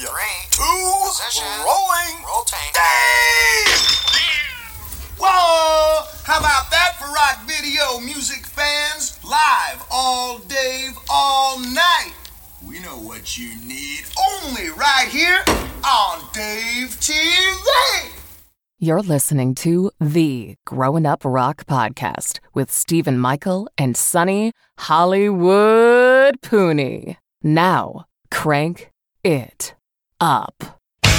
you. 3, 2, position, rolling, rotate. Dave! Whoa! How about that for rock video music fans? Live all Dave, all night. We know what you need. Only right here on Dave TV. You're listening to the Growing Up Rock Podcast with Stephen Michael and Sonny Hollywood Pooney. Now, crank it up.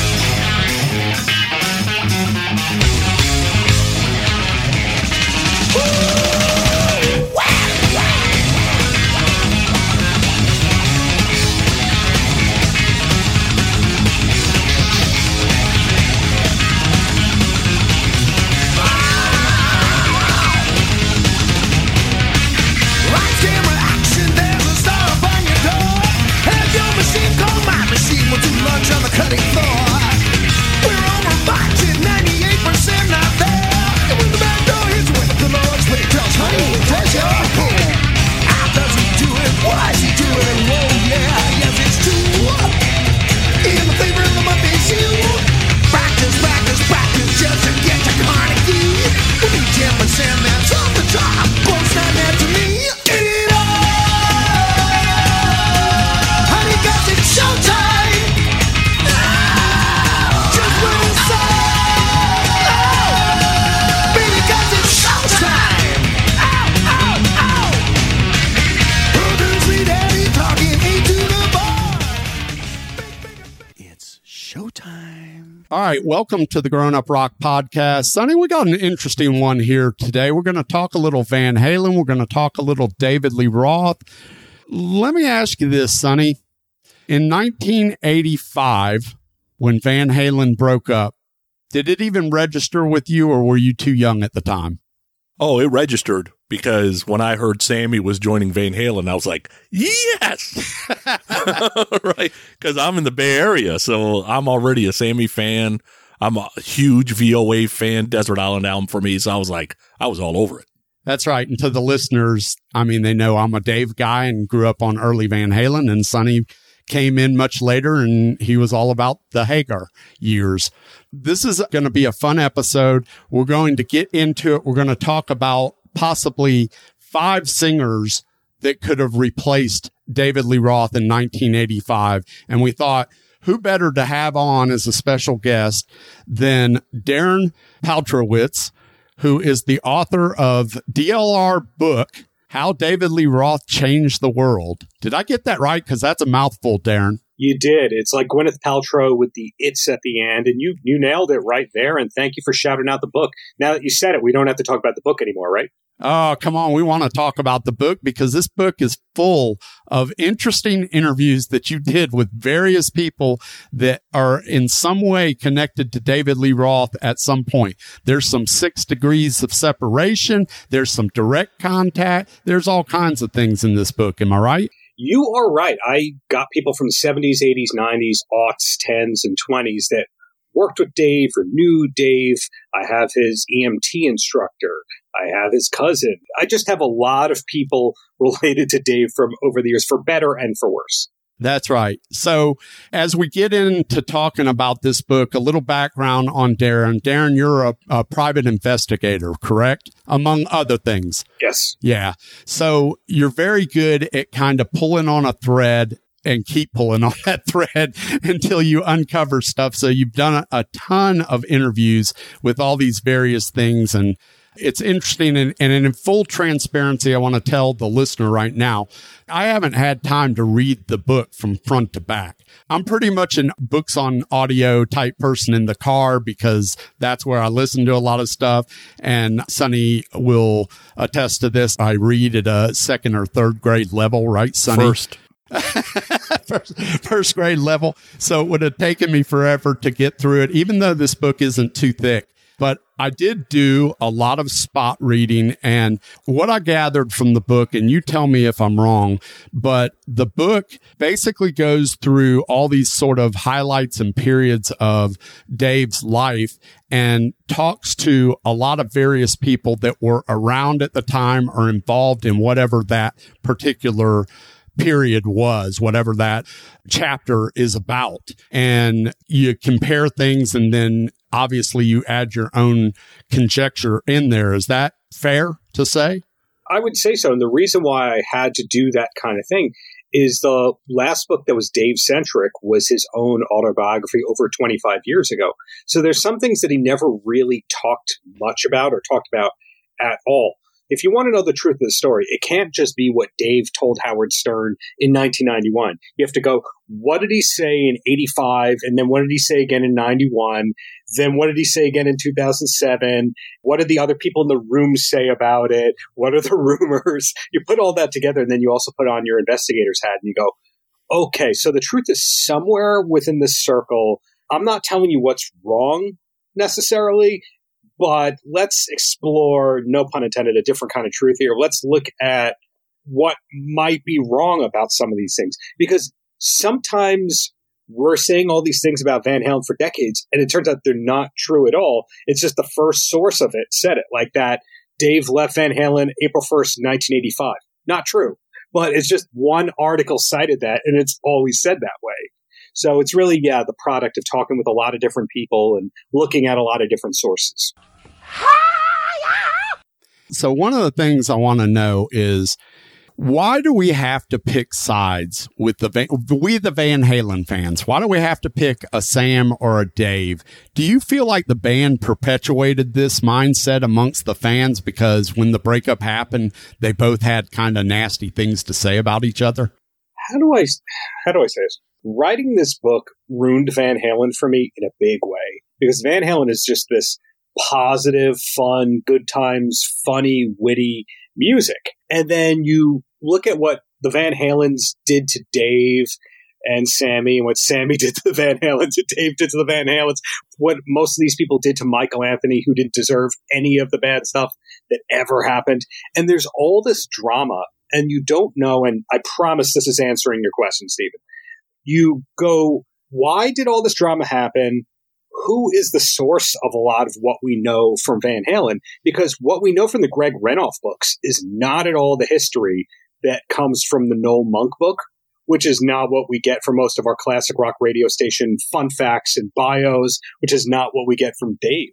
On the cutting floor, we're over budget, 98% not there. And when the back door hits with the Lord's when he tells honey, does your hair? How does he do it? Why is he doing it? Whoa, yeah, yes, it's true. And the flavor of the month is you. Practice, practice, practice just to get to Carnegie. We'll be 10%, that's off the top. Close not that to me. Eat it all, honey, 'cause it's showtime. Showtime. All right, welcome to the Grown Up Rock Podcast. Sonny, we got an interesting one here today. We're going to talk a little Van Halen. We're going to talk a little David Lee Roth. Let me ask you this, Sonny. In 1985, when Van Halen broke up, did it even register with you, or were you too young at the time? Oh, it registered, because when I heard Sammy was joining Van Halen, I was like, yes! Right? Because I'm in the Bay Area, so I'm already a Sammy fan. I'm a huge VOA fan, Desert Island album for me, so I was all over it. That's right. And to the listeners, I mean, they know I'm a Dave guy and grew up on early Van Halen, and Sonny came in much later, and he was all about the Hagar years. This is going to be a fun episode. We're going to get into it. We're going to talk about possibly 5 singers that could have replaced David Lee Roth in 1985. And we thought, who better to have on as a special guest than Darren Paltrowitz, who is the author of DLR book, How David Lee Roth Changed the World. Did I get that right? Because that's a mouthful, Darren. You did. It's like Gwyneth Paltrow with the "it's" at the end, and you nailed it right there, and thank you for shouting out the book. Now that you said it, we don't have to talk about the book anymore, right? Oh, come on. We want to talk about the book, because this book is full of interesting interviews that you did with various people that are in some way connected to David Lee Roth at some point. There's some 6 degrees of separation. There's some direct contact. There's all kinds of things in this book. Am I right? You are right. I got people from the 70s, 80s, 90s, aughts, 10s, and 20s that worked with Dave or knew Dave. I have his EMT instructor. I have his cousin. I just have a lot of people related to Dave from over the years, for better and for worse. That's right. So as we get into talking about this book, a little background on Darren. Darren, you're a private investigator, correct? Among other things. Yes. Yeah. So you're very good at kind of pulling on a thread and keep pulling on that thread until you uncover stuff. So you've done a ton of interviews with all these various things, and it's interesting. And in full transparency, I want to tell the listener right now, I haven't had time to read the book from front to back. I'm pretty much a books on audio type person in the car, because that's where I listen to a lot of stuff. And Sonny will attest to this. I read at a 2nd or 3rd grade level, right, Sonny? First grade level. So it would have taken me forever to get through it, even though this book isn't too thick. But I did do a lot of spot reading, and what I gathered from the book, and you tell me if I'm wrong, but the book basically goes through all these sort of highlights and periods of Dave's life and talks to a lot of various people that were around at the time or involved in whatever that particular period was, whatever that chapter is about. And you compare things, and then obviously you add your own conjecture in there. Is that fair to say? I would say so. And the reason why I had to do that kind of thing is the last book that was Dave-centric was his own autobiography over 25 years ago. So there's some things that he never really talked much about or talked about at all. If you want to know the truth of the story, it can't just be what Dave told Howard Stern in 1991. You have to go, what did he say in 85? And then what did he say again in 91? Then what did he say again in 2007? What did the other people in the room say about it? What are the rumors? You put all that together, and then you also put on your investigator's hat, and you go, okay, so the truth is somewhere within this circle. I'm not telling you what's wrong necessarily, but let's explore, no pun intended, a different kind of truth here. Let's look at what might be wrong about some of these things. Because sometimes we're saying all these things about Van Halen for decades, and it turns out they're not true at all. It's just the first source of it said it, like that Dave left Van Halen April 1st, 1985. Not true. But it's just one article cited that, and it's always said that way. So it's really, the product of talking with a lot of different people and looking at a lot of different sources. So one of the things I want to know is, why do we have to pick sides with the Van Halen fans? Why do we have to pick a Sam or a Dave? Do you feel like the band perpetuated this mindset amongst the fans because when the breakup happened, they both had kind of nasty things to say about each other? How do I say this? Writing this book ruined Van Halen for me in a big way, because Van Halen is just this positive, fun, good times, funny, witty music. And then you look at what the Van Halens did to Dave and Sammy, and what Sammy did to the Van Halens, and Dave did to the Van Halens, what most of these people did to Michael Anthony, who didn't deserve any of the bad stuff that ever happened. And there's all this drama, and you don't know, and I promise this is answering your question, Stephen. You go, why did all this drama happen? Who is the source of a lot of what we know from Van Halen? Because what we know from the Greg Renoff books is not at all the history that comes from the Noel Monk book, which is not what we get from most of our classic rock radio station fun facts and bios, which is not what we get from Dave.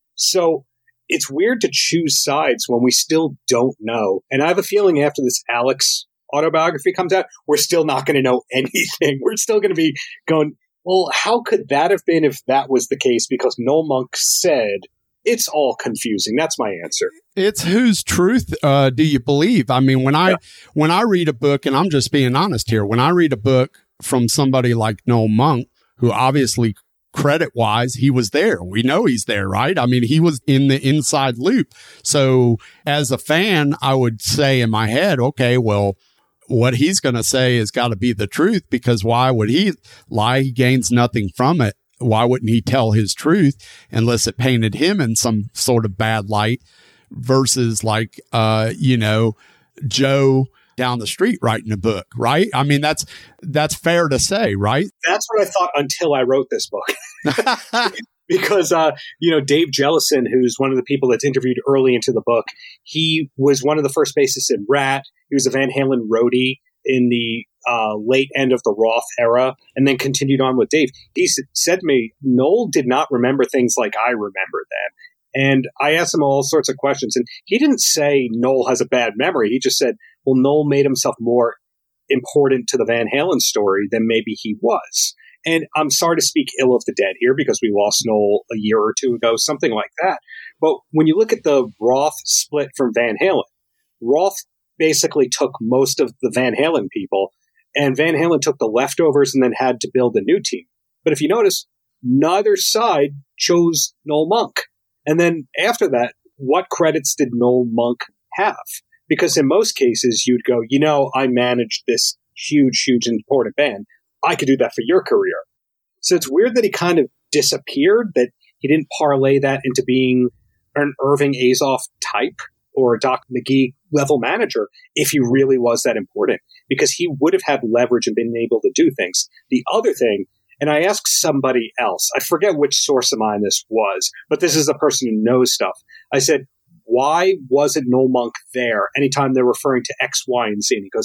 So it's weird to choose sides when we still don't know. And I have a feeling after this Alex autobiography comes out, we're still not going to know anything. We're still going to be going, well, how could that have been if that was the case? Because Noel Monk said, it's all confusing. That's my answer. It's whose truth do you believe? I mean, when I read a book, and I'm just being honest here, when I read a book from somebody like Noel Monk, who obviously credit-wise, he was there. We know he's there, right? I mean, he was in the inside loop. So as a fan, I would say in my head, okay, well, what he's going to say has got to be the truth, because why would he lie? He gains nothing from it. Why wouldn't he tell his truth unless it painted him in some sort of bad light versus like, Joe down the street writing a book, right? I mean, that's fair to say, right? That's what I thought until I wrote this book. Because, Dave Jellison, who's one of the people that's interviewed early into the book, he was one of the first bassists in Rat. He was a Van Halen roadie in the late end of the Roth era, and then continued on with Dave. He said to me, Noel did not remember things like I remember them. And I asked him all sorts of questions, and he didn't say Noel has a bad memory. He just said, well, Noel made himself more important to the Van Halen story than maybe he was. And I'm sorry to speak ill of the dead here, because we lost Noel a year or two ago, something like that. But when you look at the Roth split from Van Halen, Roth basically took most of the Van Halen people, and Van Halen took the leftovers and then had to build a new team. But if you notice, neither side chose Noel Monk. And then after that, what credits did Noel Monk have? Because in most cases, you'd go, I managed this huge, huge important band. I could do that for your career. So it's weird that he kind of disappeared, that he didn't parlay that into being an Irving Azoff type or a Doc McGee level manager if he really was that important, because he would have had leverage and been able to do things. The other thing, and I asked somebody else, I forget which source of mine this was, but this is a person who knows stuff. I said, why wasn't Noel Monk there anytime they're referring to X, Y, and Z? And he goes,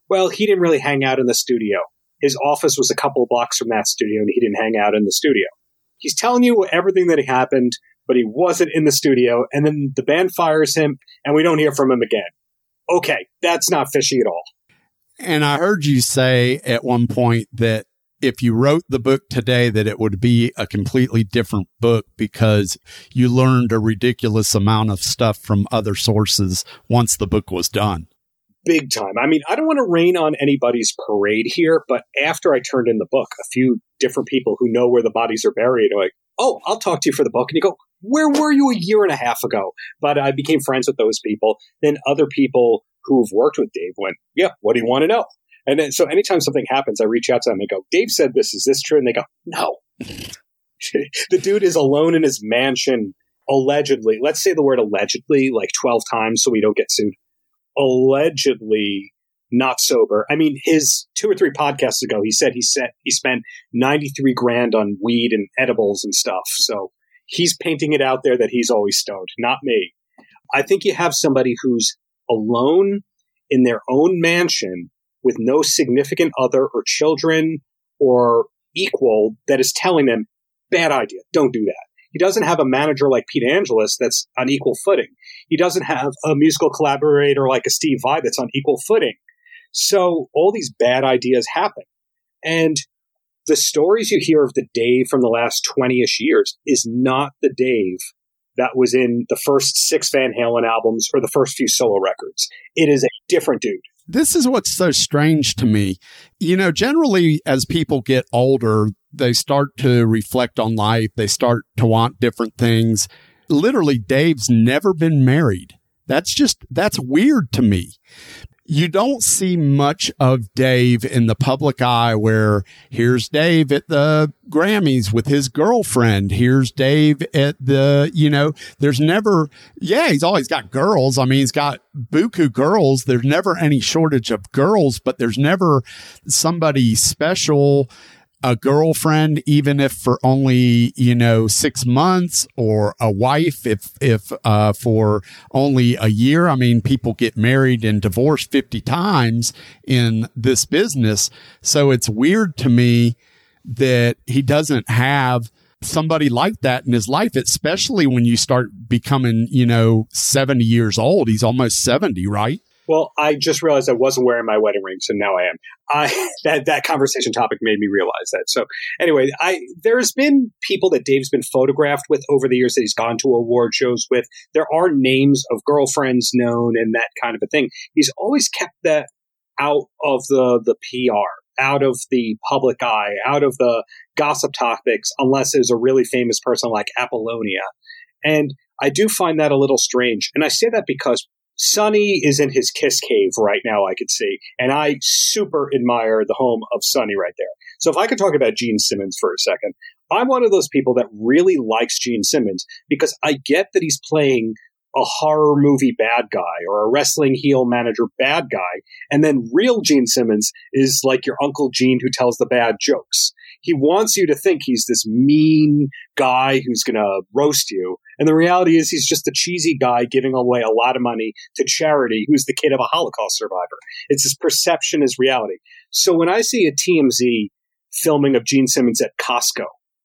Well, he didn't really hang out in the studio. His office was a couple of blocks from that studio, and he didn't hang out in the studio. He's telling you everything that happened, but he wasn't in the studio, and then the band fires him, and we don't hear from him again. Okay, that's not fishy at all. And I heard you say at one point that if you wrote the book today, that it would be a completely different book because you learned a ridiculous amount of stuff from other sources once the book was done. Big time. I mean, I don't want to rain on anybody's parade here, but after I turned in the book, a few different people who know where the bodies are buried are like, oh, I'll talk to you for the book. And you go, where were you a year and a half ago? But I became friends with those people. Then other people who've worked with Dave went, yeah, what do you want to know? And then, so anytime something happens, I reach out to them and go, Dave said this. Is this true? And they go, no. The dude is alone in his mansion, allegedly. Let's say the word allegedly like 12 times so we don't get sued. Allegedly not sober. I mean, his 2 or 3 podcasts ago, he said he spent $93,000 on weed and edibles and stuff. So he's painting it out there that he's always stoned, not me. I think you have somebody who's alone in their own mansion with no significant other or children or equal that is telling them, bad idea, don't do that. He doesn't have a manager like Pete Angelis that's on equal footing. He doesn't have a musical collaborator like a Steve Vai that's on equal footing. So all these bad ideas happen. And the stories you hear of the Dave from the last 20-ish years is not the Dave that was in the first 6 Van Halen albums or the first few solo records. It is a different dude. This is what's so strange to me. You know, generally as people get older, they start to reflect on life. They start to want different things. Literally, Dave's never been married. That's weird to me. You don't see much of Dave in the public eye where here's Dave at the Grammys with his girlfriend. Here's Dave at there's never, he's always got girls. I mean, he's got buku girls. There's never any shortage of girls, but there's never somebody special, a girlfriend, even if for only, 6 months, or a wife, if for only a year. I mean, people get married and divorced 50 times in this business. So it's weird to me that he doesn't have somebody like that in his life, especially when you start becoming, 70 years old. He's almost 70, right? Well, I just realized I wasn't wearing my wedding ring, so now I am. That conversation topic made me realize that. So anyway, there's been people that Dave's been photographed with over the years that he's gone to award shows with. There are names of girlfriends known and that kind of a thing. He's always kept that out of the PR, out of the public eye, out of the gossip topics, unless there's a really famous person like Apollonia. And I do find that a little strange. And I say that because Sonny is in his Kiss cave right now, I could see. And I super admire the home of Sonny right there. So if I could talk about Gene Simmons for a second, I'm one of those people that really likes Gene Simmons because I get that he's playing a horror movie bad guy or a wrestling heel manager bad guy. And then real Gene Simmons is like your Uncle Gene who tells the bad jokes. He wants you to think he's this mean guy who's going to roast you. And the reality is he's just a cheesy guy giving away a lot of money to charity who's the kid of a Holocaust survivor. It's his perception is reality. So when I see a TMZ filming of Gene Simmons at Costco,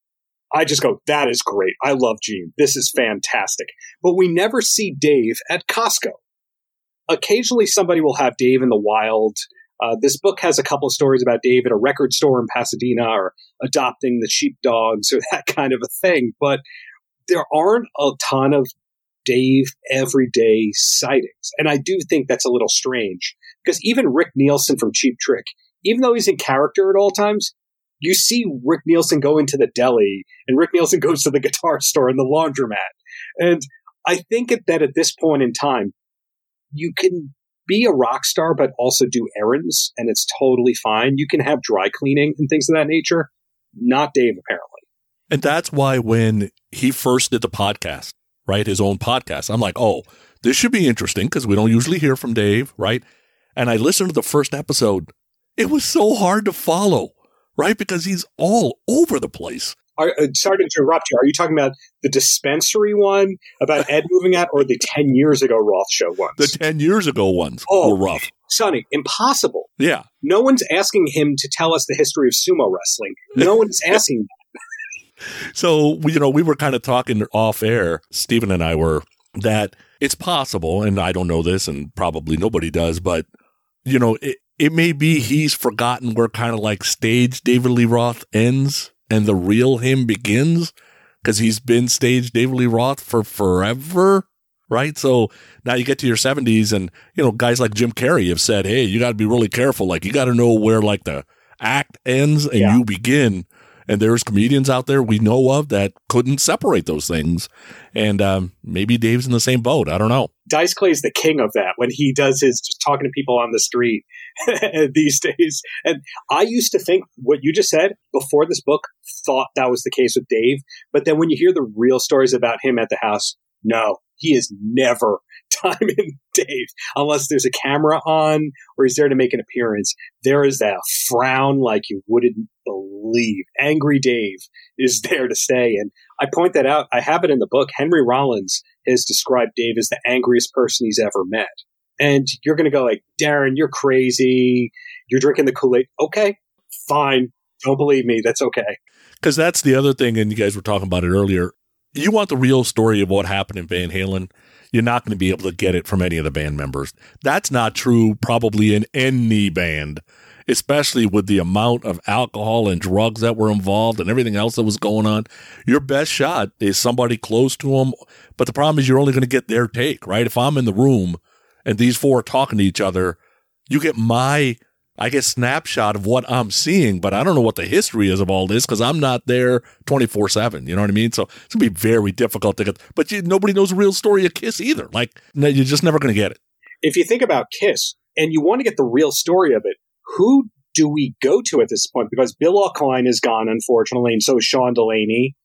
I just go, that is great. I love Gene. This is fantastic. But we never see Dave at Costco. Occasionally somebody will have Dave in the wild. This book has a couple of stories about Dave at a record store in Pasadena or adopting the sheepdogs or that kind of a thing. But there aren't a ton of Dave everyday sightings. And I do think that's a little strange because even Rick Nielsen from Cheap Trick, even though he's in character at all times, you see Rick Nielsen go into the deli and Rick Nielsen goes to the guitar store and the laundromat. And I think that at this point in time, you can be a rock star, but also do errands, and it's totally fine. You can have dry cleaning and things of that nature. Not Dave, apparently. And that's why when he first did the podcast, right, his own podcast, I'm like, oh, this should be interesting because we don't usually hear from Dave, right? And I listened to the first episode. It was so hard to follow, right? Because he's all over the place. Sorry to interrupt you. Are you talking about the dispensary one about Ed moving out or the 10 years ago Roth show ones? The 10 years ago ones were rough. Sonny, impossible. Yeah. No one's asking him to tell us the history of sumo wrestling. No one's asking that. So, we were kind of talking off air, Stephen and I were, that it's possible, and I don't know this, and probably nobody does, but, it may be he's forgotten where kind of like stage David Lee Roth ends and the real him begins, because he's been stage David Lee Roth for forever. Right. So now you get to your 70s and, guys like Jim Carrey have said, hey, you got to be really careful. Like, you got to know where like the act ends and you begin. And there's comedians out there we know of that couldn't separate those things. And maybe Dave's in the same boat. I don't know. Dice Clay's the king of that when he does his just talking to people on the street these days. And I used to think what you just said before this book, thought that was the case with Dave. But then when you hear the real stories about him at the house, no, he is never timing Dave unless there's a camera on or he's there to make an appearance. There is that frown like you wouldn't believe. Angry Dave is there to stay. And I point that out. I have it in the book. Henry Rollins has described Dave as the angriest person he's ever met. And you're going to go like, Darren, you're crazy. You're drinking the Kool-Aid. Okay, fine. Don't believe me. That's okay. Because that's the other thing, and you guys were talking about it earlier. You want the real story of what happened in Van Halen, you're not going to be able to get it from any of the band members. That's not true probably in any band, especially with the amount of alcohol and drugs that were involved and everything else that was going on. Your best shot is somebody close to them. But the problem is you're only going to get their take, right? If I'm in the room and these four are talking to each other, you get my snapshot of what I'm seeing, but I don't know what the history is of all this because I'm not there 24/7. You know what I mean? So it's going to be very difficult to get, but nobody knows the real story of Kiss either. Like, no, you're just never going to get it. If you think about Kiss and you want to get the real story of it, who do we go to at this point? Because Bill Auckline is gone, unfortunately, and so is Sean Delaney.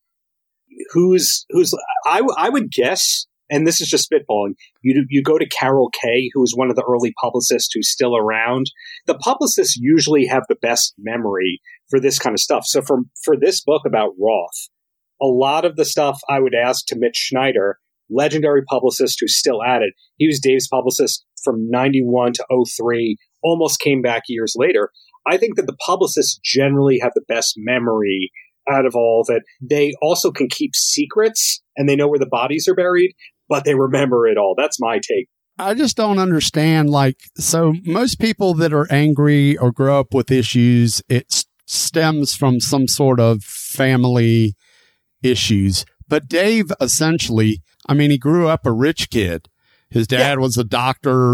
I would guess, and this is just spitballing, you go to Carol Kay, who is one of the early publicists who's still around. The publicists usually have the best memory for this kind of stuff. So for this book about Roth, a lot of the stuff I would ask to Mitch Schneider, legendary publicist who's still at it. He was Dave's publicist from 91 to 03, almost came back years later. I think that the publicists generally have the best memory out of all that. They also can keep secrets and they know where the bodies are buried, but they remember it all. That's my take. I just don't understand. So most people that are angry or grow up with issues, it stems from some sort of family issues. But Dave, essentially, he grew up a rich kid. His dad was a doctor,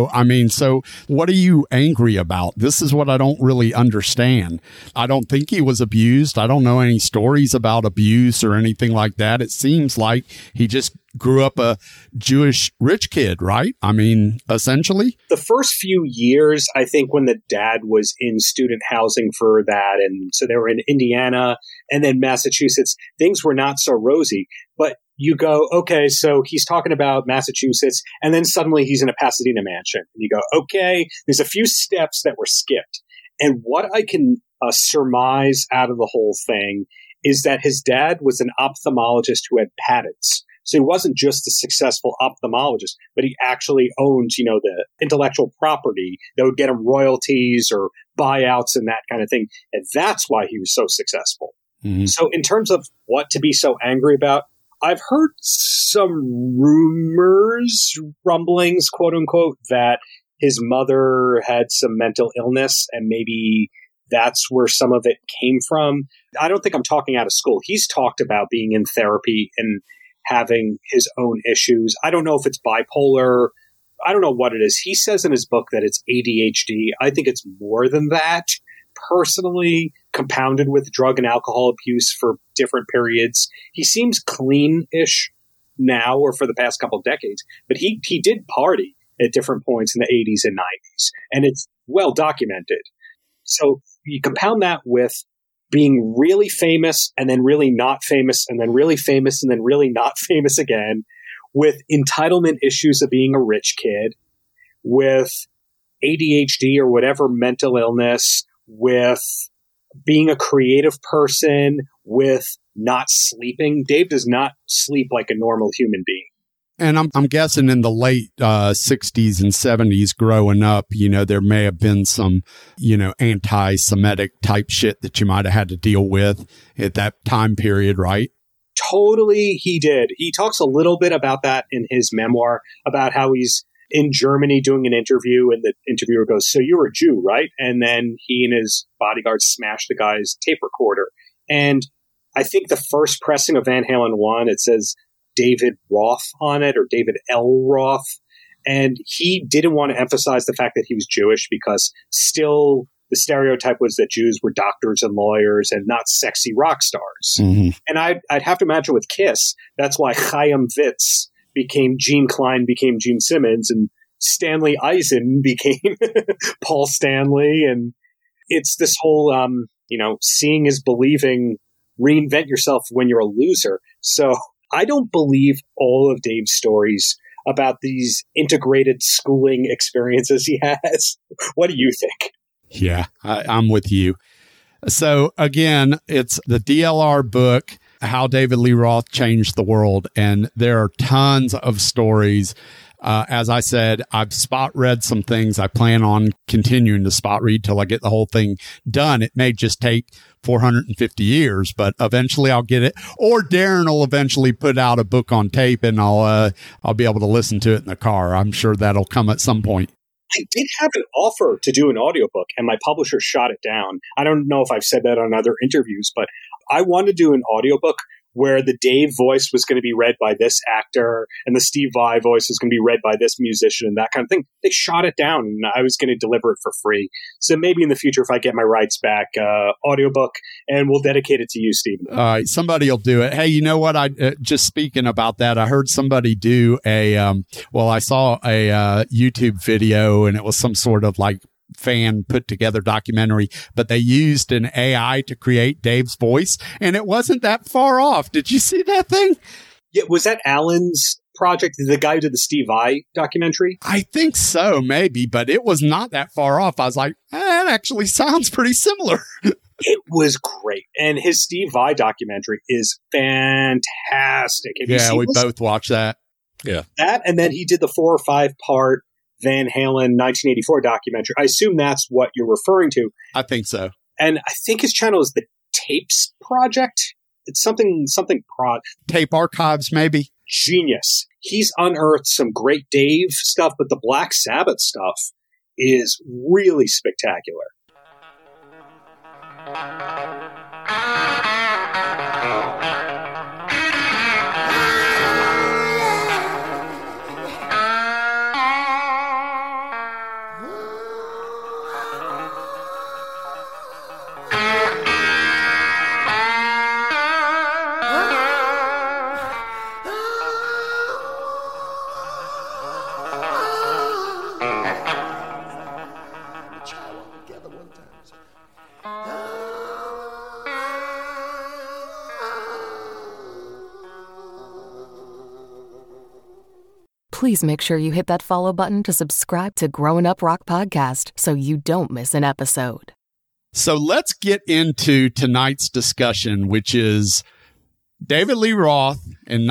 so what are you angry about? This is what I don't really understand. I don't think he was abused. I don't know any stories about abuse or anything like that. It seems like he just grew up a Jewish rich kid, right? Essentially. The first few years, I think when the dad was in student housing for that, and so they were in Indiana and then Massachusetts, things were not so rosy. But you go, okay, so he's talking about Massachusetts, and then suddenly he's in a Pasadena mansion. And you go, okay, there's a few steps that were skipped. And what I can surmise out of the whole thing is that his dad was an ophthalmologist who had patents. So he wasn't just a successful ophthalmologist, but he actually owned, the intellectual property that would get him royalties or buyouts and that kind of thing. And that's why he was so successful. Mm-hmm. So in terms of what to be so angry about, I've heard some rumors, rumblings, quote unquote, that his mother had some mental illness and maybe that's where some of it came from. I don't think I'm talking out of school. He's talked about being in therapy and having his own issues. I don't know if it's bipolar. I don't know what it is. He says in his book that it's ADHD. I think it's more than that. Personally, compounded with drug and alcohol abuse for different periods. He seems clean-ish now or for the past couple of decades, but he did party at different points in the 80s and 90s, and it's well documented. So you compound that with being really famous and then really not famous and then really famous and then really not famous again, with entitlement issues of being a rich kid, with ADHD or whatever mental illness, with being a creative person, with not sleeping. Dave does not sleep like a normal human being. And I'm guessing in the late 60s and 70s growing up, there may have been some, anti-Semitic type shit that you might have had to deal with at that time period, right? Totally, he did. He talks a little bit about that in his memoir, about how he's in Germany doing an interview, and the interviewer goes, "So you're a Jew, right?" And then he and his bodyguards smash the guy's tape recorder. And I think the first pressing of Van Halen 1, it says David Roth on it, or David L. Roth. And he didn't want to emphasize the fact that he was Jewish, because still the stereotype was that Jews were doctors and lawyers and not sexy rock stars. Mm-hmm. And I'd have to imagine with Kiss, that's why Chaim Witz became Gene Klein, became Gene Simmons, and Stanley Eisen became Paul Stanley. And it's this whole, seeing is believing, reinvent yourself when you're a loser. So I don't believe all of Dave's stories about these integrated schooling experiences he has. What do you think? Yeah, I'm with you. So again, it's the DLR book, How David Lee Roth Changed the World. And there are tons of stories. As I said, I've spot read some things. I plan on continuing to spot read till I get the whole thing done. It may just take 450 years, but eventually I'll get it. Or Darren will eventually put out a book on tape, and I'll be able to listen to it in the car. I'm sure that'll come at some point. I did have an offer to do an audiobook, and my publisher shot it down. I don't know if I've said that on other interviews, but I want to do an audiobook where the Dave voice was going to be read by this actor and the Steve Vai voice was going to be read by this musician and that kind of thing. They shot it down, and I was going to deliver it for free. So maybe in the future, if I get my rights back, audiobook, and we'll dedicate it to you, Stephen. All right, somebody will do it. Hey, you know what? Just speaking about that, I heard somebody do I saw a YouTube video, and it was some sort of like fan put together documentary, but they used an AI to create Dave's voice, and it wasn't that far off. Did you see that thing? Yeah, was that Alan's project, the guy who did the Steve Vai documentary? I think so, maybe, but it was not that far off. I was like, that actually sounds pretty similar. It was great. And his Steve Vai documentary is fantastic. Yeah, we both watched that. Yeah. That, and then he did the 4 or 5 part Van Halen 1984 documentary. I assume that's what you're referring to. I think so. And I think his channel is the Tapes Project. It's something Tape Archives, maybe. Genius. He's unearthed some great Dave stuff, but the Black Sabbath stuff is really spectacular. Please make sure you hit that follow button to subscribe to Growing Up Rock Podcast so you don't miss an episode. So let's get into tonight's discussion, which is David Lee Roth in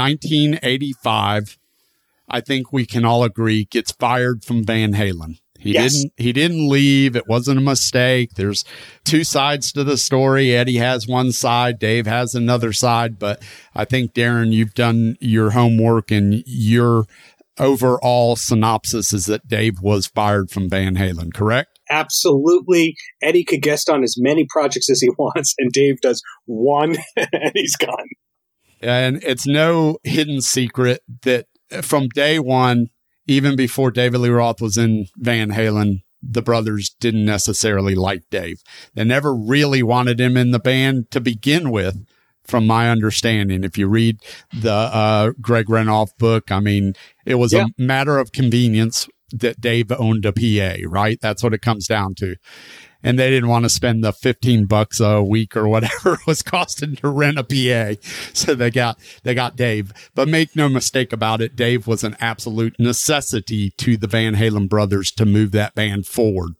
1985. I think we can all agree gets fired from Van Halen. He didn't leave. It wasn't a mistake. There's 2 sides to the story. Eddie has one side. Dave has another side. But I think, Darren, you've done your homework, and your overall synopsis is that Dave was fired from Van Halen, correct? Absolutely. Eddie could guest on as many projects as he wants, and Dave does one, and he's gone. And it's no hidden secret that from day one, even before David Lee Roth was in Van Halen, the brothers didn't necessarily like Dave. They never really wanted him in the band to begin with, from my understanding. If you read the Greg Renoff book, I mean, it was a matter of convenience that Dave owned a PA, right? That's what it comes down to. And they didn't want to spend the $15 a week or whatever it was costing to rent a PA. So they got Dave. But make no mistake about it, Dave was an absolute necessity to the Van Halen brothers to move that band forward.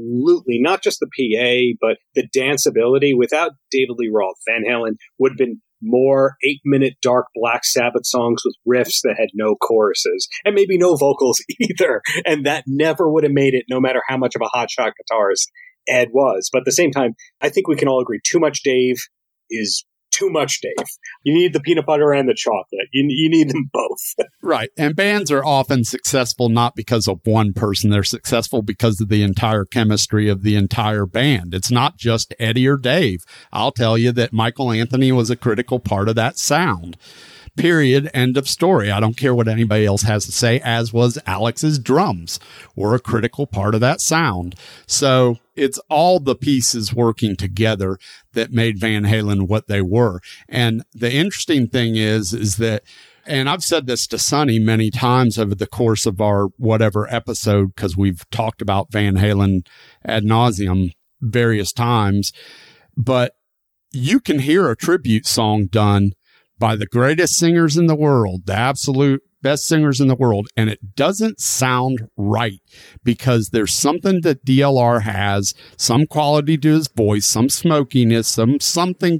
Absolutely. Not just the PA, but the danceability. Without David Lee Roth, Van Halen would have been more 8-minute dark Black Sabbath songs with riffs that had no choruses and maybe no vocals either. And that never would have made it, no matter how much of a hotshot guitarist Ed was. But at the same time, I think we can all agree too much Dave is too much Dave. You need the peanut butter and the chocolate. You need them both. Right. And bands are often successful not because of one person. They're successful because of the entire chemistry of the entire band. It's not just Eddie or Dave. I'll tell you that Michael Anthony was a critical part of that sound. Period. End of story. I don't care what anybody else has to say, as was Alex's drums were a critical part of that sound. So it's all the pieces working together that made Van Halen what they were. And the interesting thing is that, and I've said this to Sonny many times over the course of our whatever episode, because we've talked about Van Halen ad nauseum various times, but you can hear a tribute song done by the greatest singers in the world, the absolute best singers in the world, and it doesn't sound right because there's something that DLR has, some quality to his voice, some smokiness, some something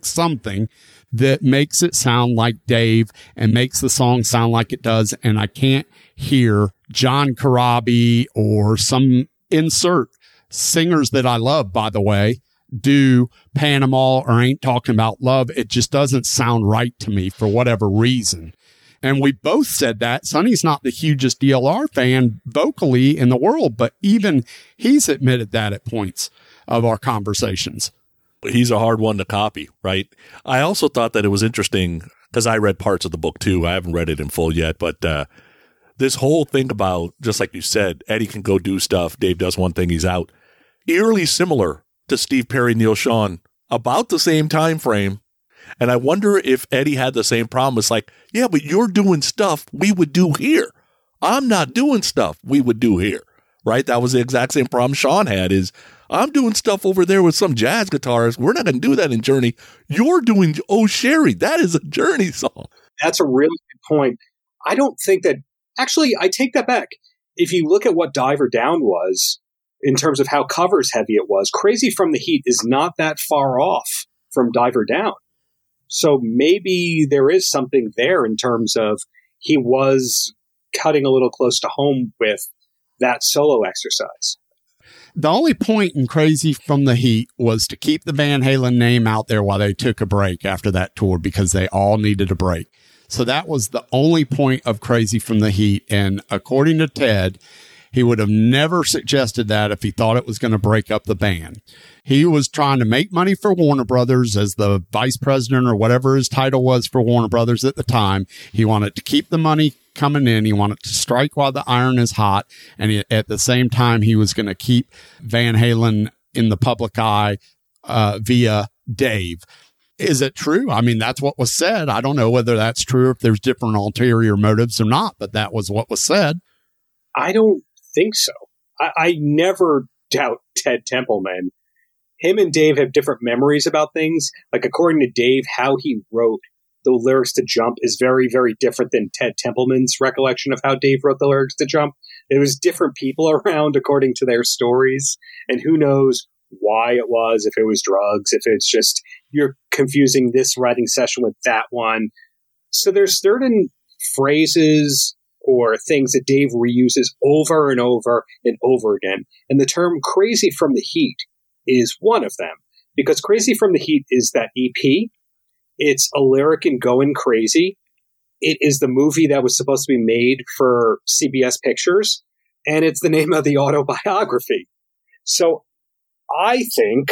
that makes it sound like Dave and makes the song sound like it does. And I can't hear John Corabi or some insert singers that I love, by the way, do Panama or Ain't Talking About Love. It just doesn't sound right to me for whatever reason. And we both said that. Sonny's not the hugest DLR fan vocally in the world, but even he's admitted that at points of our conversations. He's a hard one to copy, right? I also thought that it was interesting because I read parts of the book too. I haven't read it in full yet, but this whole thing about, just like you said, Eddie can go do stuff. Dave does one thing, he's out. Eerily similar to Steve Perry, Neil Schon, about the same time frame. And I wonder if Eddie had the same problem. It's like, yeah, but you're doing stuff we would do here. I'm not doing stuff we would do here, right? That was the exact same problem Sean had is, I'm doing stuff over there with some jazz guitarists. We're not going to do that in Journey. You're doing Oh Sherry. That is a Journey song. That's a really good point. I don't think that, actually, I take that back. If you look at what Diver Down was, in terms of how covers heavy it was, Crazy from the Heat is not that far off from Diver Down. So maybe there is something there in terms of he was cutting a little close to home with that solo exercise. The only point in Crazy from the Heat was to keep the Van Halen name out there while they took a break after that tour because they all needed a break. So that was the only point of Crazy from the Heat. And according to Ted, he would have never suggested that if he thought it was going to break up the band. He was trying to make money for Warner Brothers as the vice president or whatever his title was for Warner Brothers at the time. He wanted to keep the money coming in. He wanted to strike while the iron is hot. And at the same time, he was going to keep Van Halen in the public eye via Dave. Is it true? I mean, that's what was said. I don't know whether that's true, if there's different ulterior motives or not, but that was what was said. I don't think so. I never doubt Ted Templeman. Him and Dave have different memories about things. Like, according to Dave, how he wrote the lyrics to Jump is very, very different than Ted Templeman's recollection of how Dave wrote the lyrics to Jump. It was different people around according to their stories. And who knows why it was, if it was drugs, if it's just you're confusing this writing session with that one. So there's certain phrases or things that Dave reuses over and over and over again. And the term Crazy from the Heat is one of them, because Crazy from the Heat is that EP. It's a lyric in Going Crazy. It is the movie that was supposed to be made for CBS Pictures, and it's the name of the autobiography. So I think,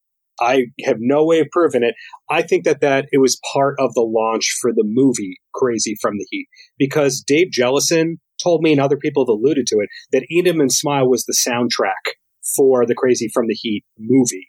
I have no way of proving it, I think that it was part of the launch for the movie Crazy from the Heat, because Dave Jellison told me, and other people have alluded to it, that Eat 'Em and Smile was the soundtrack for the Crazy from the Heat movie.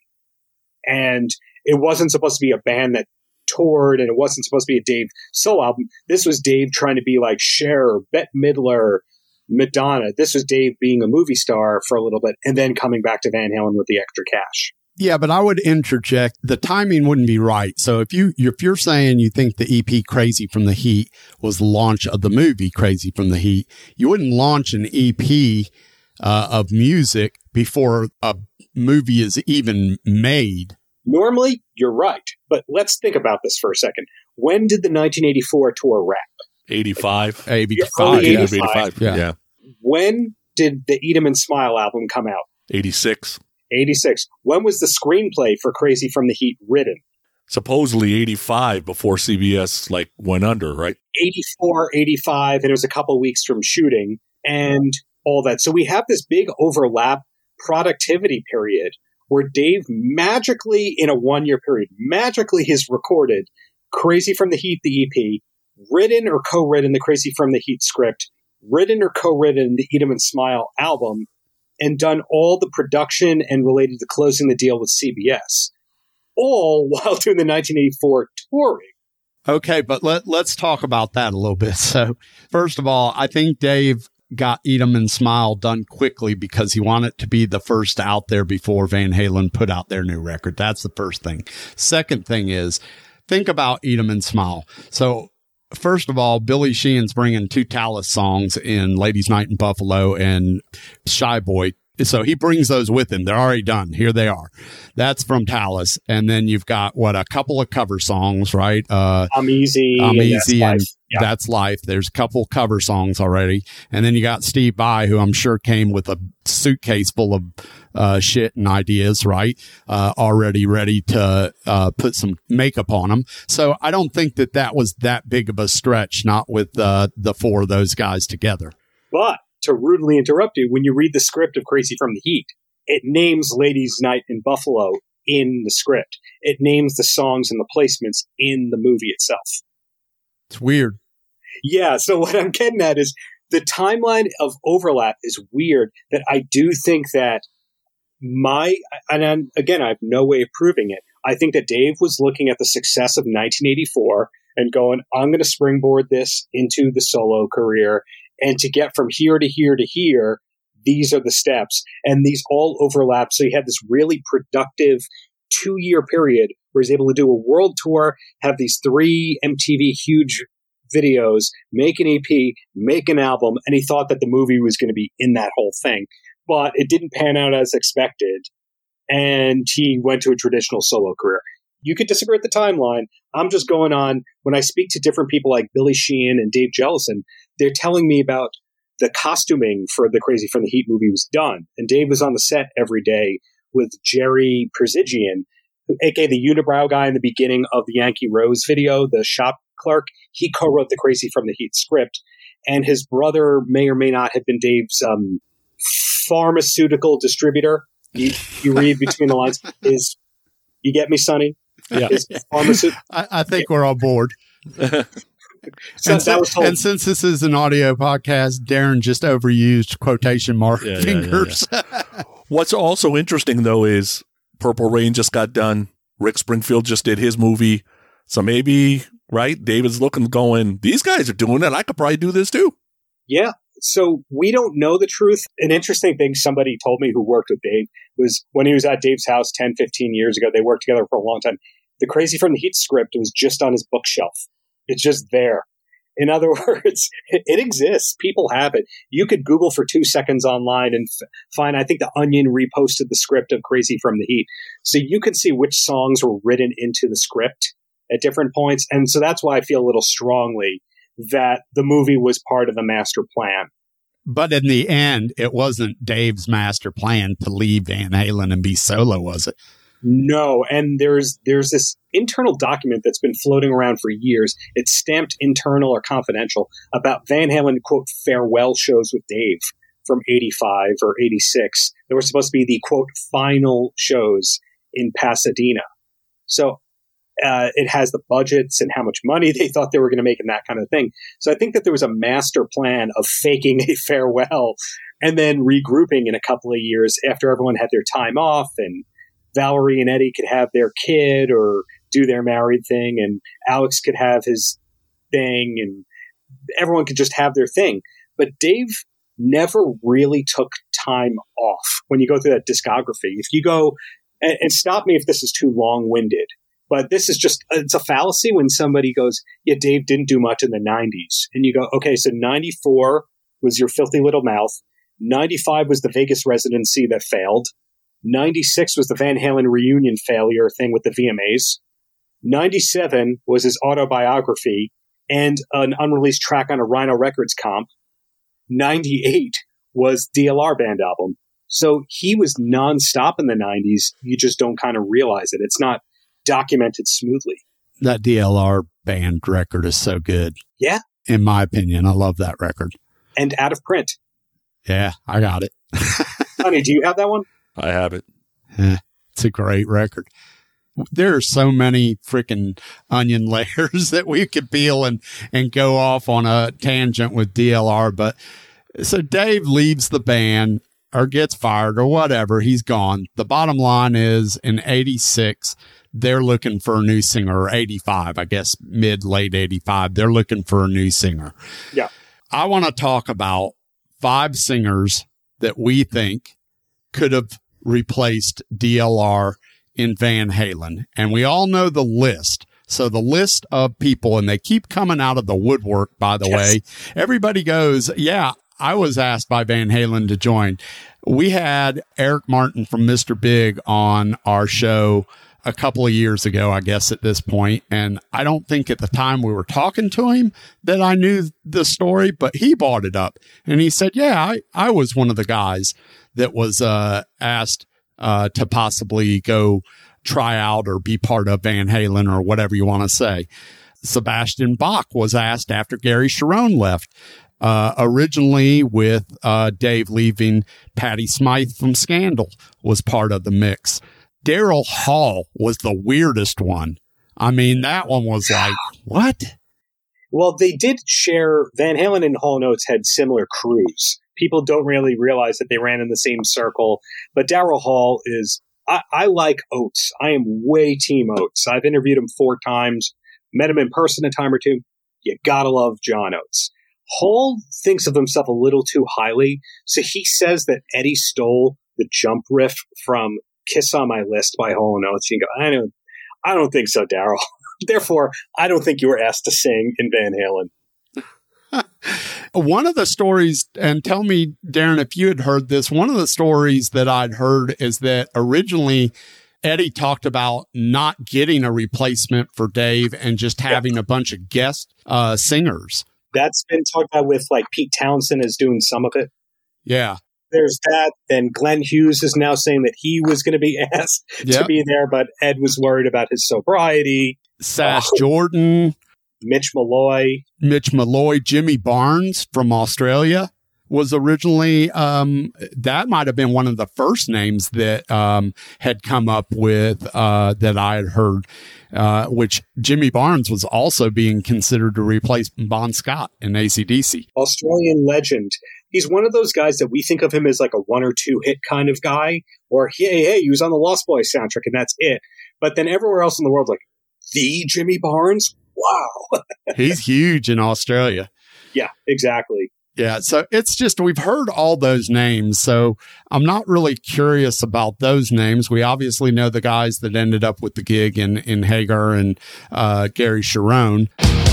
And it wasn't supposed to be a band that toured, and it wasn't supposed to be a Dave solo album. This was Dave trying to be like Cher, Bette Midler, Madonna. This was Dave being a movie star for a little bit and then coming back to Van Halen with the extra cash. Yeah, but I would interject, the timing wouldn't be right. So if you're saying you think the EP Crazy from the Heat was the launch of the movie Crazy from the Heat, you wouldn't launch an EP of music before a movie is even made. Normally, you're right. But let's think about this for a second. When did the 1984 tour wrap? 85. 85. Early Yeah. 85. Yeah. When did the Eat 'Em and Smile album come out? 86. 86. When was the screenplay for Crazy from the Heat written? Supposedly 85 before CBS went under, right? 84, 85, and it was a couple of weeks from shooting and all that. So we have this big overlap productivity period where Dave magically, in a 1-year period, magically has recorded Crazy from the Heat, the EP, written or co-written the Crazy from the Heat script, written or co-written the Eat 'Em and Smile album, and done all the production and related to closing the deal with CBS, all while doing the 1984 touring. Okay, but let's talk about that a little bit. So, first of all, I think Dave got Eat 'Em and Smile done quickly because he wanted to be the first out there before Van Halen put out their new record. That's the first thing. Second thing is, think about Eat 'Em and Smile. So, first of all, Billy Sheehan's bringing 2 Talus songs in Ladies Night in Buffalo and Shy Boy. So he brings those with him. They're already done. Here they are. That's from Talus. And then you've got, a couple of cover songs, right? I'm Easy. I'm Easy and Yeah. That's Life. There's a couple cover songs already. And then you got Steve Vai, who I'm sure came with a suitcase full of shit and ideas, right? Already ready to put some makeup on them. So I don't think that was that big of a stretch, not with the 4 of those guys together. But to rudely interrupt you, when you read the script of Crazy from the Heat, it names Ladies Night in Buffalo in the script. It names the songs and the placements in the movie itself. It's weird. Yeah, so what I'm getting at is the timeline of overlap is weird, that I do think that again, I have no way of proving it. I think that Dave was looking at the success of 1984 and going, I'm going to springboard this into the solo career. And to get from here to here to here, these are the steps. And these all overlap. So you had this really productive 2-year period where he's able to do a world tour, have these 3 MTV huge videos, make an EP, make an album. And he thought that the movie was going to be in that whole thing. But it didn't pan out as expected. And he went to a traditional solo career. You could disagree with the timeline. I'm just going on, when I speak to different people like Billy Sheehan and Dave Jellison, they're telling me about the costuming for the Crazy from the Heat movie was done. And Dave was on the set every day with Jerry Persigian, aka the unibrow guy in the beginning of the Yankee Rose video, the shop clerk. He co-wrote the Crazy from the Heat script. And his brother may or may not have been Dave's pharmaceutical distributor. You read between the lines. You get me, Sonny? Yeah. I think we're on board. So and since this is an audio podcast, Darren just overused quotation mark fingers. Yeah. What's also interesting, though, is Purple Rain just got done. Rick Springfield just did his movie. So maybe, right, David's going, these guys are doing it. I could probably do this too. Yeah. So we don't know the truth. An interesting thing somebody told me who worked with Dave was when he was at Dave's house 10, 15 years ago, they worked together for a long time. The Crazy from the Heat script was just on his bookshelf. It's just there. In other words, it exists. People have it. You could Google for 2 seconds online and find, I think The Onion reposted the script of Crazy from the Heat. So you can see which songs were written into the script at different points. And so that's why I feel a little strongly that the movie was part of the master plan. But in the end, it wasn't Dave's master plan to leave Van Halen and be solo, was it? No, and there's this internal document that's been floating around for years. It's stamped internal or confidential about Van Halen, quote, farewell shows with Dave from 85 or 86. They were supposed to be the, quote, final shows in Pasadena. So it has the budgets and how much money they thought they were going to make and that kind of thing. So I think that there was a master plan of faking a farewell and then regrouping in a couple of years after everyone had their time off and Valerie and Eddie could have their kid or do their married thing and Alex could have his thing and everyone could just have their thing. But Dave never really took time off when you go through that discography. If you go, and stop me if this is too long-winded, but this is just, it's a fallacy when somebody goes, yeah, Dave didn't do much in the 90s. And you go, okay, so 94 was your filthy little mouth. 95 was the Vegas residency that failed. 96 was the Van Halen reunion failure thing with the VMAs. 97 was his autobiography and an unreleased track on a Rhino Records comp. 98 was DLR band album. So he was nonstop in the 90s. You just don't kind of realize it. It's not documented smoothly. That DLR band record is so good. Yeah. In my opinion, I love that record. And out of print. Yeah, I got it. Honey, do you have that one? I have it. Yeah, it's a great record. There are so many freaking onion layers that we could peel and go off on a tangent with DLR. But so Dave leaves the band or gets fired or whatever. He's gone. The bottom line is in 86, they're looking for a new singer, or 85, I guess, late 85. They're looking for a new singer. Yeah. I want to talk about 5 singers that we think could have replaced DLR in Van Halen. And we all know the list. So the list of people, and they keep coming out of the woodwork, by the way. Everybody goes, yeah, I was asked by Van Halen to join. We had Eric Martin from Mr. Big on our show a couple of years ago, I guess, at this point. And I don't think at the time we were talking to him that I knew the story, but he brought it up. And he said, yeah, I was one of the guys that was asked to possibly go try out or be part of Van Halen or whatever you want to say. Sebastian Bach was asked after Gary Cherone left. Originally with Dave leaving, Patti Smythe from Scandal was part of the mix. Daryl Hall was the weirdest one. I mean, that one was like, what? Well, they did share, Van Halen and Hall & Oates had similar crews. People don't really realize that they ran in the same circle. But Daryl Hall is, I like Oates. I am way team Oates. I've interviewed him 4 times, met him in person a time or 2. You gotta love John Oates. Hall thinks of himself a little too highly, so he says that Eddie stole the jump riff from Kiss on My List by Hall & Oates. You go, I don't think so, Daryl. Therefore, I don't think you were asked to sing in Van Halen. One of the stories, and tell me, Darren, if you had heard this, one of the stories that I'd heard is that originally Eddie talked about not getting a replacement for Dave and just having a bunch of guest singers. That's been talked about with, like, Pete Townsend is doing some of it. Yeah. There's that. Then Glenn Hughes is now saying that he was going to be asked to be there, but Ed was worried about his sobriety. Sash Jordan. Mitch Malloy, Jimmy Barnes from Australia was originally, that might have been one of the first names that had come up with, that I had heard, which Jimmy Barnes was also being considered to replace Bon Scott in AC/DC. Australian legend. He's one of those guys that we think of him as like a 1 or 2 hit kind of guy, or hey, he was on the Lost Boys soundtrack and that's it. But then everywhere else in the world, like, the Jimmy Barnes? Wow. He's huge in Australia. Yeah, exactly. Yeah, so it's just, we've heard all those names, so I'm not really curious about those names. We obviously know the guys that ended up with the gig in Hagar and Gary Cherone.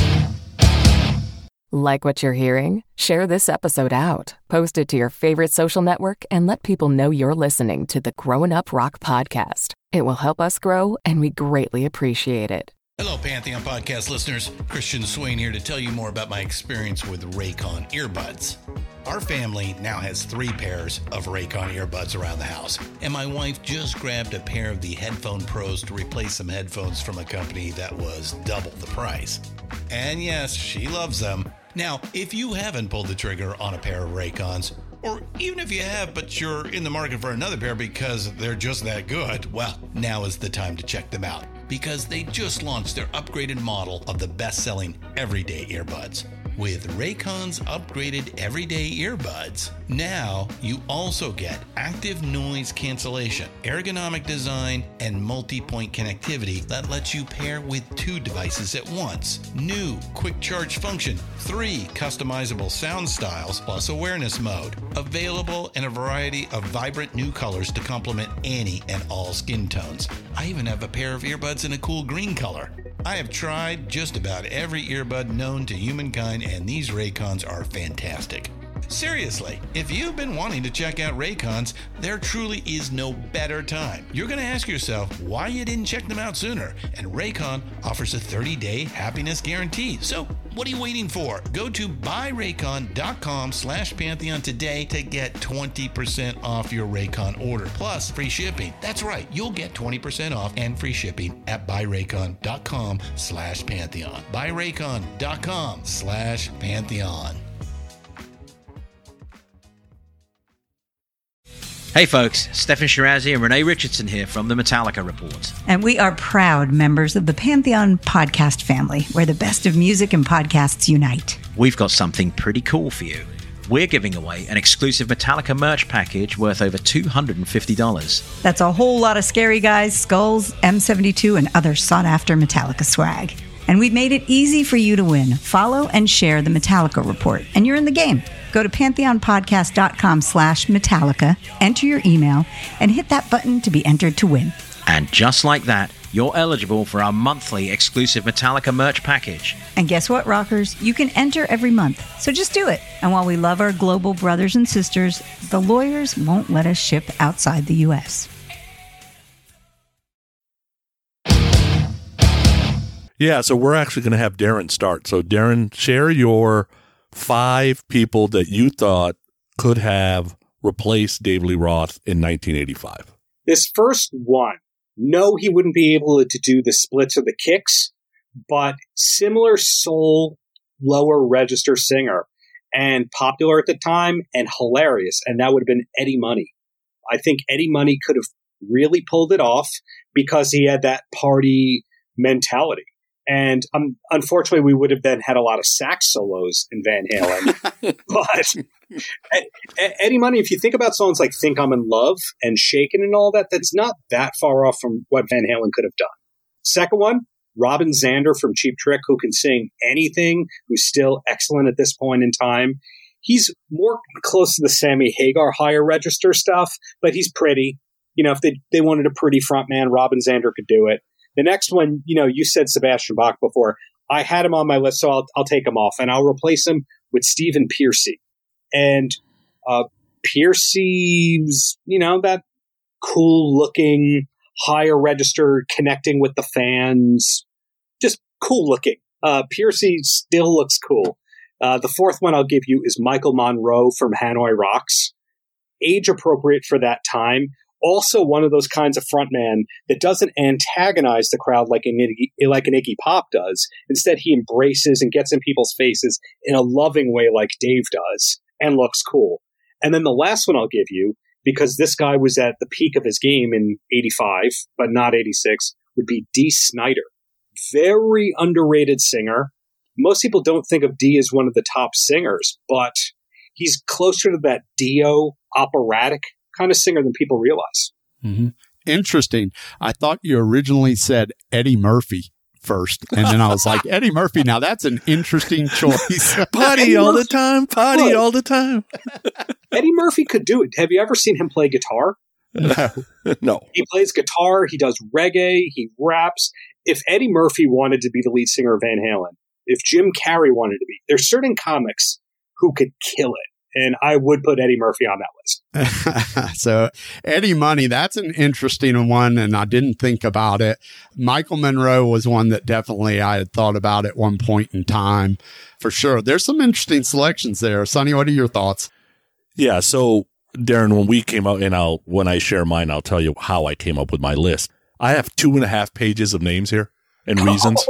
Like what you're hearing? Share this episode out, post it to your favorite social network, and let people know you're listening to the Growing Up Rock podcast. It will help us grow, and we greatly appreciate it. Hello, Pantheon podcast listeners. Christian Swain here to tell you more about my experience with Raycon earbuds. Our family now has 3 pairs of Raycon earbuds around the house, and my wife just grabbed a pair of the Headphone Pros to replace some headphones from a company that was double the price. And yes, she loves them. Now, if you haven't pulled the trigger on a pair of Raycons, or even if you have, but you're in the market for another pair because they're just that good, well, now is the time to check them out, because they just launched their upgraded model of the best-selling everyday earbuds. With Raycon's upgraded everyday earbuds, now you also get active noise cancellation, ergonomic design, and multi-point connectivity that lets you pair with 2 devices at once. New quick charge function, 3 customizable sound styles, plus awareness mode. Available in a variety of vibrant new colors to complement any and all skin tones. I even have a pair of earbuds in a cool green color. I have tried just about every earbud known to humankind, and these Raycons are fantastic. Seriously, if you've been wanting to check out Raycons, there truly is no better time. You're going to ask yourself why you didn't check them out sooner, and Raycon offers a 30-day happiness guarantee. So what are you waiting for? Go to buyraycon.com/Pantheon today to get 20% off your Raycon order, plus free shipping. That's right, you'll get 20% off and free shipping at buyraycon.com/Pantheon. buyraycon.com/Pantheon. Hey folks, Stefan Shirazi and Renee Richardson here from the Metallica Report. And we are proud members of the Pantheon podcast family, where the best of music and podcasts unite. We've got something pretty cool for you. We're giving away an exclusive Metallica merch package worth over $250. That's a whole lot of Scary Guys, Skulls, M72, and other sought-after Metallica swag. And we've made it easy for you to win. Follow and share the Metallica Report, and you're in the game. Go to pantheonpodcast.com/Metallica, enter your email, and hit that button to be entered to win. And just like that, you're eligible for our monthly exclusive Metallica merch package. And guess what, rockers? You can enter every month, so just do it. And while we love our global brothers and sisters, the lawyers won't let us ship outside the U.S. Yeah, so we're actually going to have Darren start. So, Darren, share your 5 people that you thought could have replaced Dave Lee Roth in 1985. This first one, no, he wouldn't be able to do the splits or the kicks, but similar soul, lower register singer, and popular at the time and hilarious, and that would have been Eddie Money. I think Eddie Money could have really pulled it off because he had that party mentality. And unfortunately, we would have then had a lot of sax solos in Van Halen. But Eddie Money, if you think about songs like Think I'm in Love and Shakin' and all that, that's not that far off from what Van Halen could have done. Second one, Robin Zander from Cheap Trick, who can sing anything, who's still excellent at this point in time. He's more close to the Sammy Hagar higher register stuff, but he's pretty. You know, if they wanted a pretty front man, Robin Zander could do it. The next one, you know, you said Sebastian Bach before. I had him on my list, so I'll take him off, and I'll replace him with Stephen Pearcy. And Pearcy's, you know, that cool-looking, higher register, connecting with the fans, just cool-looking. Pearcy still looks cool. The fourth one I'll give you is Michael Monroe from Hanoi Rocks. Age-appropriate for that time. Also one of those kinds of frontman that doesn't antagonize the crowd like an Iggy Pop does. Instead, he embraces and gets in people's faces in a loving way like Dave does and looks cool. And then the last one I'll give you, because this guy was at the peak of his game in 85, but not 86, would be Dee Snider. Very underrated singer. Most people don't think of Dee as one of the top singers, but he's closer to that Dio operatic kind of singer than people realize. Mm-hmm. Interesting. I thought you originally said Eddie Murphy first, and then I was like, Eddie Murphy, now that's an interesting choice. Party all the time, party all the time. Eddie Murphy could do it. Have you ever seen him play guitar? No. He plays guitar, he does reggae, he raps. If Eddie Murphy wanted to be the lead singer of Van Halen, if Jim Carrey wanted to be, there's certain comics who could kill it. And I would put Eddie Murphy on that list. So Eddie Money, that's an interesting one, and I didn't think about it. Michael Monroe was one that definitely I had thought about at one point in time, for sure. There's some interesting selections there. Sonny, what are your thoughts? Yeah, so Darren, when we came out, and when I share mine, I'll tell you how I came up with my list. I have 2.5 pages of names here and reasons,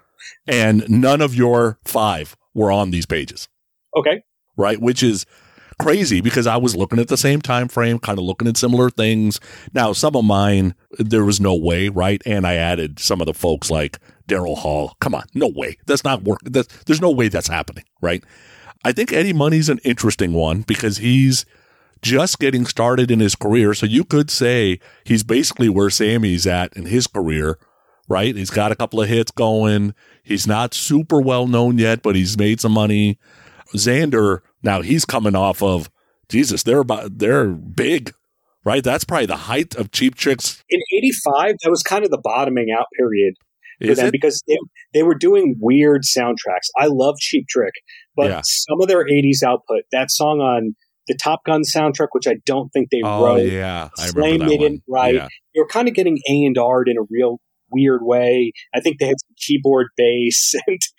and none of your 5 were on these pages. Okay. Right, which is crazy because I was looking at the same time frame, kind of looking at similar things. Now, some of mine, there was no way, right? And I added some of the folks like Daryl Hall. Come on, no way. That's not working. There's no way that's happening, right? I think Eddie Money's an interesting one because he's just getting started in his career. So you could say he's basically where Sammy's at in his career, right? He's got a couple of hits going. He's not super well known yet, but he's made some money. Zander, now he's coming off of, Jesus, they're big, right? That's probably the height of Cheap Trick's. In 85, that was kind of the bottoming out period. for them because they were doing weird soundtracks. I love Cheap Trick, but some of their 80s output, that song on the Top Gun soundtrack, which I don't think they wrote. Yeah, I Flame remember that they didn't write. Yeah. They were kind of getting A&R'd in a real weird way. I think they had some keyboard bass,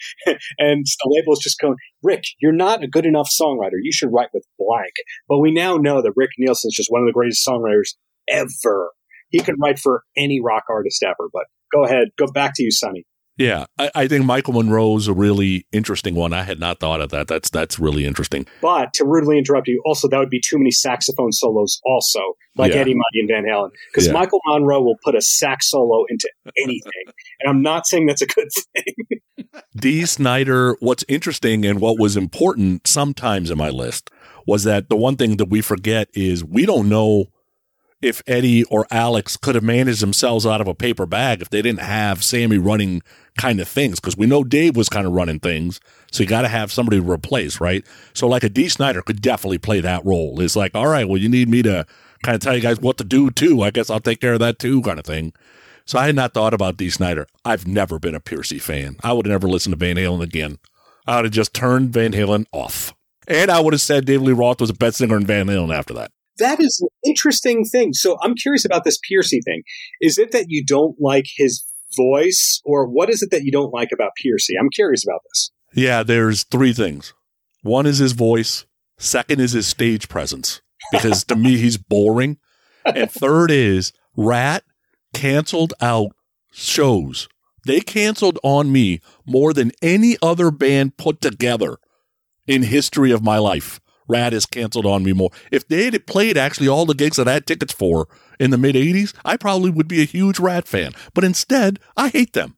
and the label was just going, Rick, you're not a good enough songwriter. You should write with blank. But we now know that Rick Nielsen is just one of the greatest songwriters ever. He could write for any rock artist ever. But go ahead. Go back to you, Sonny. Yeah, I think Michael Monroe's a really interesting one. I had not thought of that. That's really interesting. But to rudely interrupt you, also, that would be too many saxophone solos also, like Eddie Money and Van Halen. Because Michael Monroe will put a sax solo into anything. And I'm not saying that's a good thing. Dee Snider, what's interesting and what was important sometimes in my list was that the one thing that we forget is we don't know if Eddie or Alex could have managed themselves out of a paper bag if they didn't have Sammy running kind of things, because we know Dave was kind of running things, so you got to have somebody to replace, right? So like a Dee Snider could definitely play that role. It's like, all right, well, you need me to kind of tell you guys what to do too. I guess I'll take care of that too, kind of thing. So I had not thought about Dee Snider. I've never been a Pearcy fan. I would have never listened to Van Halen again. I would have just turned Van Halen off. And I would have said David Lee Roth was the best singer in Van Halen after that. That is an interesting thing. So I'm curious about this Pearcy thing. Is it that you don't like his voice, or what is it that you don't like about Pearcy? I'm curious about this. Yeah, there's three things. One is his voice. Second is his stage presence, because to me, he's boring. And third is Rat canceled out shows. They canceled on me more than any other band put together in history of my life. Rat has canceled on me more. If they had played actually all the gigs that I had tickets for in the mid-'80s, I probably would be a huge Rat fan. But instead, I hate them.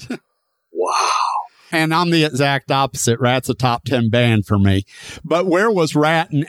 Wow. And I'm the exact opposite. Rat's a top 10 band for me. But where was Rat in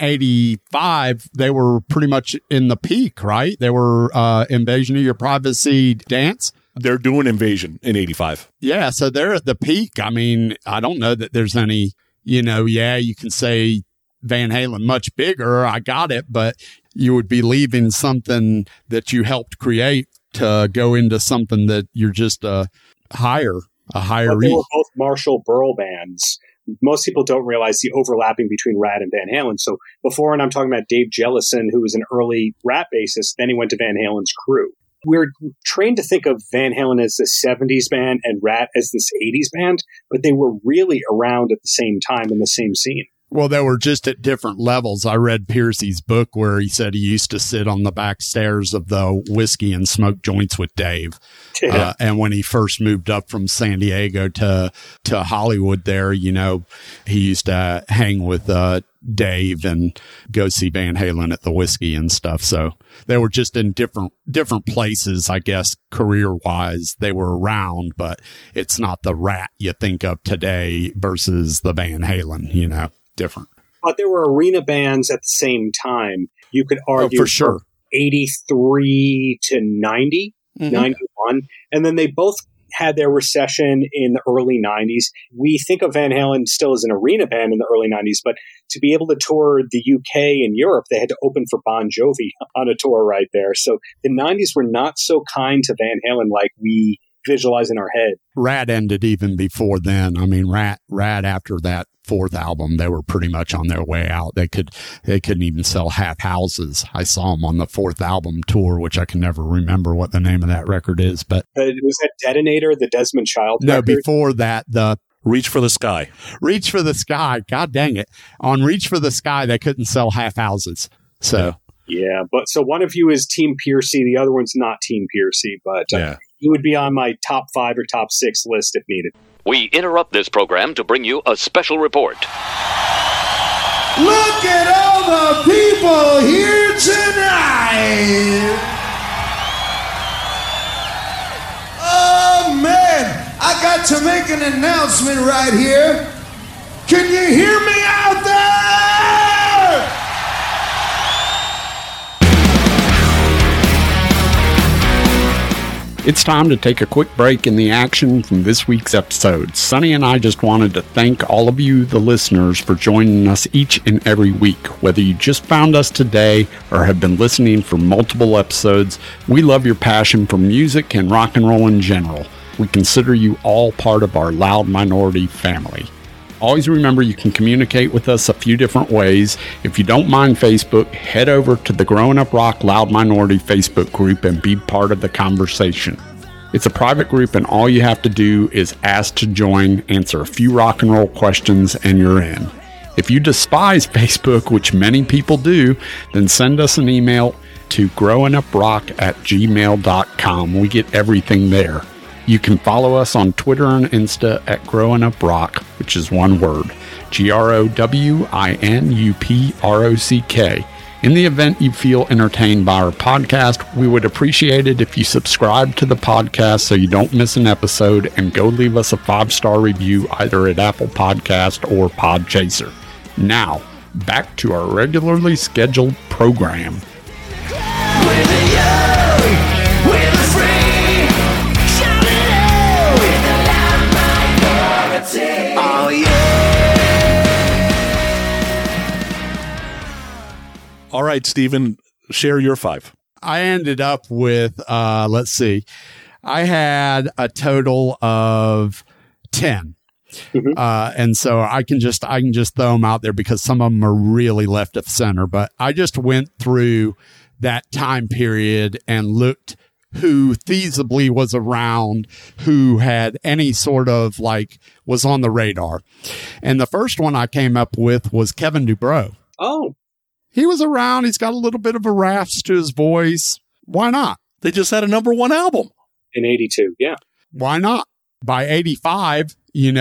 85? They were pretty much in the peak, right? They were Invasion of Your Privacy Dance. They're doing Invasion in 85. Yeah, so they're at the peak. I mean, I don't know that there's any, you can say Van Halen much bigger. I got it, but you would be leaving something that you helped create to go into something that you're just a higher. But they were both Marshall Burl bands. Most people don't realize the overlapping between Rat and Van Halen. So before, and I'm talking about Dave Jellison, who was an early Rat bassist, then he went to Van Halen's crew. We're trained to think of Van Halen as the 70s band and Rat as this 80s band, but they were really around at the same time in the same scene. Well, they were just at different levels. I read Pearcy's book where he said he used to sit on the back stairs of the whiskey and smoke joints with Dave. Yeah. And when he first moved up from San Diego to Hollywood there, he used to hang with Dave and go see Van Halen at the whiskey and stuff. So they were just in different places, I guess, career-wise. They were around, but it's not the Rat you think of today versus the Van Halen, different. But there were arena bands at the same time. You could argue for sure. 83 to 90, 91. And then they both had their recession in the early 90s. We think of Van Halen still as an arena band in the early 90s, but to be able to tour the UK and Europe, they had to open for Bon Jovi on a tour right there. So the 90s were not so kind to Van Halen like we visualize in our head. Rat ended even before then. I mean, Rat after that fourth album, they were pretty much on their way out. They couldn't even sell half houses. I saw them on the fourth album tour, which I can never remember what the name of that record is. But was that Detonator, the Desmond Child record? No, before that, the Reach for the Sky. Reach for the Sky. God dang it. On Reach for the Sky, they couldn't sell half houses. So yeah, but so one of you is Team Pearcy, the other one's not Team Pearcy, but he would be on my top 5 or top 6 list if needed. We interrupt this program to bring you a special report. Look at all the people here tonight! Oh man, I got to make an announcement right here. Can you hear me out there? It's time to take a quick break in the action from this week's episode. Sonny and I just wanted to thank all of you, the listeners, for joining us each and every week. Whether you just found us today or have been listening for multiple episodes, we love your passion for music and rock and roll in general. We consider you all part of our Loud Minority family. Always remember you can communicate with us a few different ways. If you don't mind Facebook, head over to the Growing Up Rock Loud Minority Facebook group and be part of the conversation. It's a private group and all you have to do is ask to join, answer a few rock and roll questions, and you're in. If you despise Facebook, which many people do, then send us an email to growinguprock@gmail.com. We get everything there. You can follow us on Twitter and Insta at growinguprock, which is one word, GROWINUPROCK. In the event you feel entertained by our podcast, we would appreciate it if you subscribe to the podcast so you don't miss an episode, and go leave us a 5-star review either at Apple Podcast or Podchaser. Now, back to our regularly scheduled program. All right, Stephen, share your 5. I ended up with, let's see, I had a total of 10. And so I can just throw them out there because some of them are really left of center, but I just went through that time period and looked who feasibly was around, who had any sort of was on the radar. And the first one I came up with was Kevin DuBrow. Oh, he was around. He's got a little bit of a rasp to his voice. Why not? They just had a #1 album. In 82, yeah. Why not? By 85,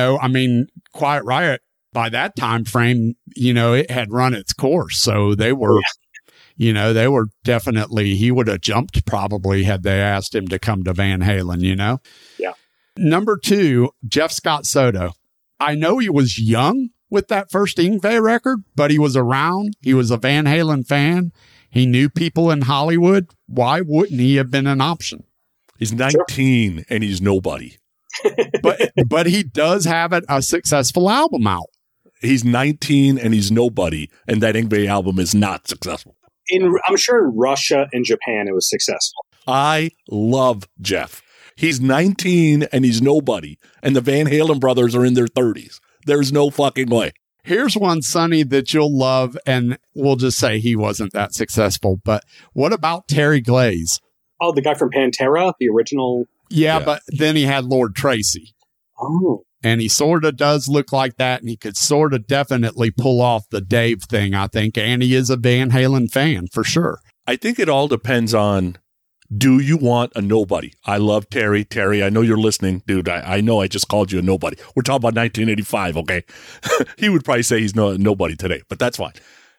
Quiet Riot, by that time frame, it had run its course. So they were, they were definitely, he would have jumped probably had they asked him to come to Van Halen, Yeah. Number 2, Jeff Scott Soto. I know he was young with that first Yngwie record, but he was around. He was a Van Halen fan. He knew people in Hollywood. Why wouldn't he have been an option? He's 19 and he's nobody. but he does have a successful album out. He's 19 and he's nobody, and that Yngwie album is not successful. I'm sure in Russia and Japan it was successful. I love Jeff. He's 19 and he's nobody, and the Van Halen brothers are in their 30s. There's no fucking way. Here's one, Sonny, that you'll love, and we'll just say he wasn't that successful. But what about Terry Glaze? Oh, the guy from Pantera, the original. Yeah, but then he had Lord Tracy. Oh. And he sort of does look like that, and he could sort of definitely pull off the Dave thing, I think. And he is a Van Halen fan, for sure. I think it all depends on, do you want a nobody? I love Terry. Terry, I know you're listening. Dude, I know I just called you a nobody. We're talking about 1985, okay? He would probably say he's nobody today, but that's fine.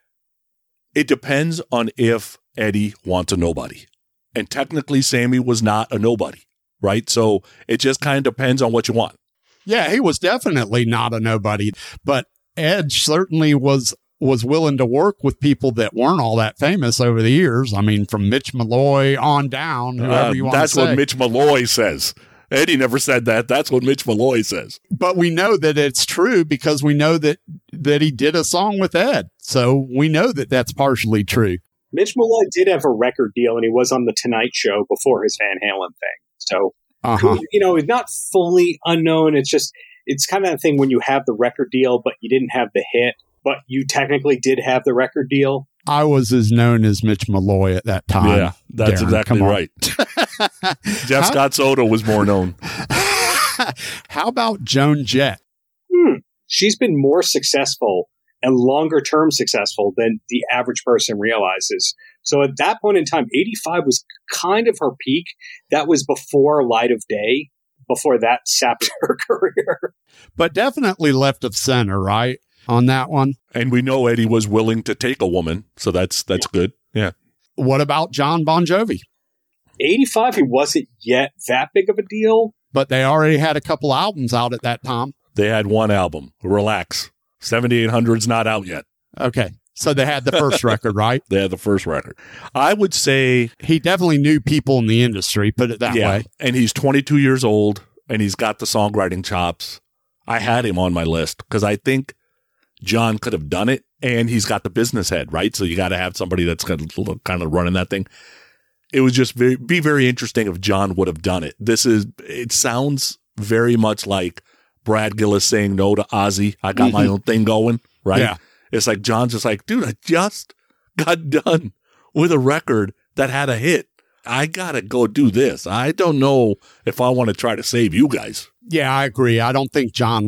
It depends on if Eddie wants a nobody. And technically, Sammy was not a nobody, right? So it just kind of depends on what you want. Yeah, he was definitely not a nobody, but Ed certainly was willing to work with people that weren't all that famous over the years. I mean, from Mitch Malloy on down, whoever you want to say. That's what Mitch Malloy says. Eddie never said that. That's what Mitch Malloy says. But we know that it's true because we know that he did a song with Ed. So we know that that's partially true. Mitch Malloy did have a record deal, and he was on The Tonight Show before his Van Halen thing. So, it's not fully unknown. It's kind of that thing when you have the record deal, but you didn't have the hit, but you technically did have the record deal. I was as known as Mitch Malloy at that time. Yeah, that's Darren, exactly right. Jeff Scott Soto was more known. How about Joan Jett? She's been more successful and longer term successful than the average person realizes. So at that point in time, 85 was kind of her peak. That was before Light of Day, before that sapped her career. But definitely left of center, right? On that one. And we know Eddie was willing to take a woman, so that's good. Yeah. What about John Bon Jovi? 85, he wasn't yet that big of a deal. But they already had a couple albums out at that time. They had one album. Relax. 7800's not out yet. Okay. So they had the first record, right? They had the first record. I would say he definitely knew people in the industry, put it that way. And he's 22 years old, and he's got the songwriting chops. I had him on my list because I think John could have done it, and he's got the business head, right? So you got to have somebody that's kind of running that thing. it would just be very interesting if John would have done it. It sounds very much like Brad Gillis saying no to Ozzy. I got my own thing going, right? Yeah. It's like John's just like, dude, I just got done with a record that had a hit. I got to go do this. I don't know if I want to try to save you guys. Yeah, I agree. I don't think John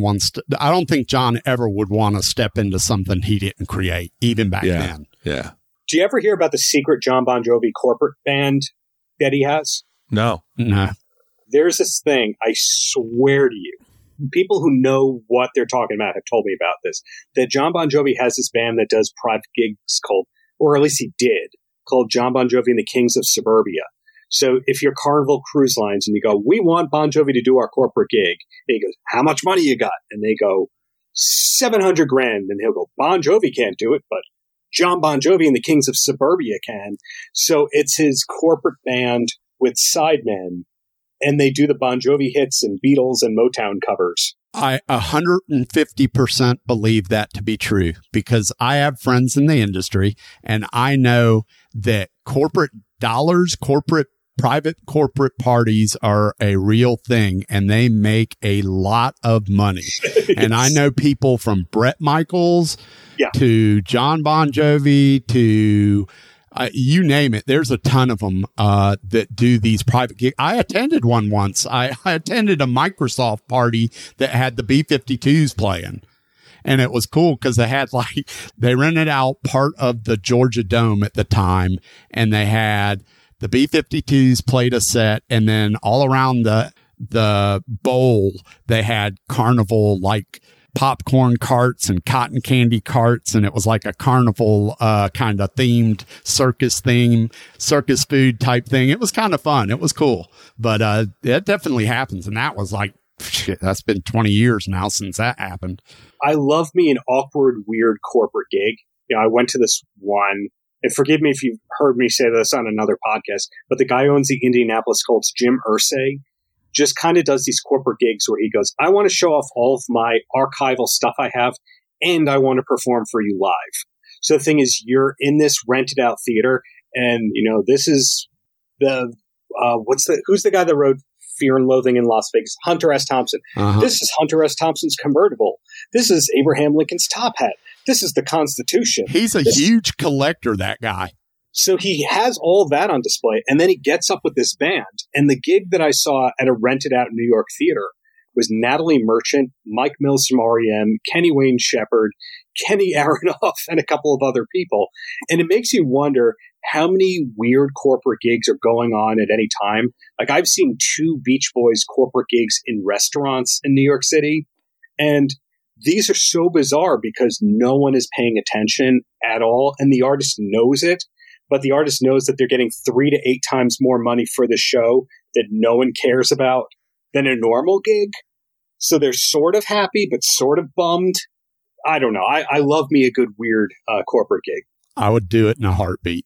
ever would want to step into something he didn't create, even back then. Yeah. Do you ever hear about the secret John Bon Jovi corporate band that he has? No. There's this thing, I swear to you, people who know what they're talking about have told me about this, that John Bon Jovi has this band that does private gigs called, or at least he did, called John Bon Jovi and the Kings of Suburbia. So if you're Carnival Cruise Lines and you go, we want Bon Jovi to do our corporate gig, and he goes, how much money you got? And they go, $700,000. And he'll go, Bon Jovi can't do it, but John Bon Jovi and the Kings of Suburbia can. So it's his corporate band with sidemen, and they do the Bon Jovi hits and Beatles and Motown covers. I 150% believe that to be true, because I have friends in the industry, and I know that corporate private corporate parties are a real thing, and they make a lot of money. And I know people from Bret Michaels to John Bon Jovi to you name it. There's a ton of them that do these private gigs. I attended one once. I attended a Microsoft party that had the B-52s playing. And it was cool because they rented out part of the Georgia Dome at the time, and they had the B-52s played a set, and then all around the bowl, they had carnival, like popcorn carts and cotton candy carts, and it was like a carnival kind of themed circus food type thing. It was kind of fun. It was cool. But it definitely happens, and that was like, shit, that's been 20 years now since that happened. I love me an awkward, weird corporate gig. I went to this one, and forgive me if you've heard me say this on another podcast, but the guy who owns the Indianapolis Colts, Jim Irsay, just kind of does these corporate gigs where he goes, I want to show off all of my archival stuff I have, and I want to perform for you live. So the thing is, you're in this rented out theater, and this is the who's the guy that wrote Fear and Loathing in Las Vegas? Hunter S. Thompson. This is Hunter S. Thompson's convertible. This is Abraham Lincoln's top hat. This is the Constitution. He's a huge collector, that guy. So he has all that on display, and then he gets up with this band. And the gig that I saw at a rented out New York theater was Natalie Merchant, Mike Mills from R.E.M., Kenny Wayne Shepherd, Kenny Aronoff, and a couple of other people. And it makes you wonder how many weird corporate gigs are going on at any time. Like, I've seen 2 Beach Boys corporate gigs in restaurants in New York City, and these are so bizarre because no one is paying attention at all, and the artist knows it, but the artist knows that they're getting 3 to 8 times more money for the show that no one cares about than a normal gig. So they're sort of happy, but sort of bummed. I don't know. I love me a good, weird corporate gig. I would do it in a heartbeat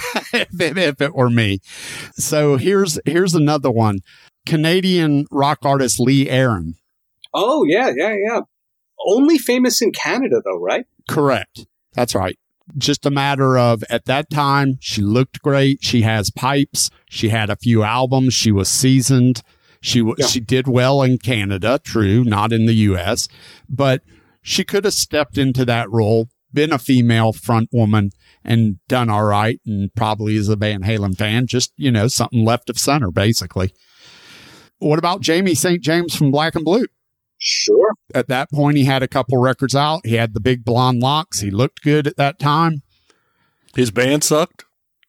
if it were me. So here's another one. Canadian rock artist Lee Aaron. Oh, yeah. Only famous in Canada, though, right? Correct. That's right. Just a matter of, at that time, she looked great. She has pipes. She had a few albums. She was seasoned. She did well in Canada, true, not in the U.S., but she could have stepped into that role, been a female front woman, and done all right, and probably is a Van Halen fan, just, something left of center, basically. What about Jamie St. James from Black and Blue? Sure. At that point, he had a couple records out. He had the big blonde locks. He looked good at that time. His band sucked?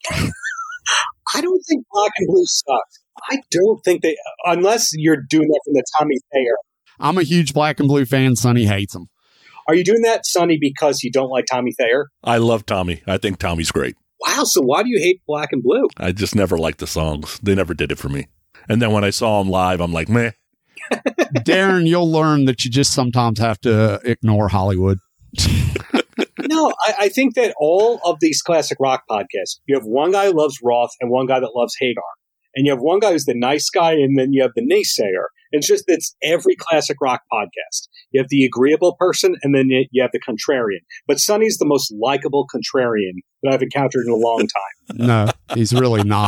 I don't think Black and Blue sucked. I don't think they, unless you're doing that from the Tommy Thayer. I'm a huge Black and Blue fan. Sonny hates him. Are you doing that, Sonny, because you don't like Tommy Thayer? I love Tommy. I think Tommy's great. Wow, so why do you hate Black and Blue? I just never liked the songs. They never did it for me. And then when I saw him live, I'm like, meh. Darren, you'll learn that you just sometimes have to ignore Hollywood. No, I think that all of these classic rock podcasts, you have one guy who loves Roth and one guy that loves Hagar. And you have one guy who's the nice guy, and then you have the naysayer. It's every classic rock podcast. You have the agreeable person, and then you have the contrarian. But Sonny's the most likable contrarian that I've encountered in a long time. No, he's really not.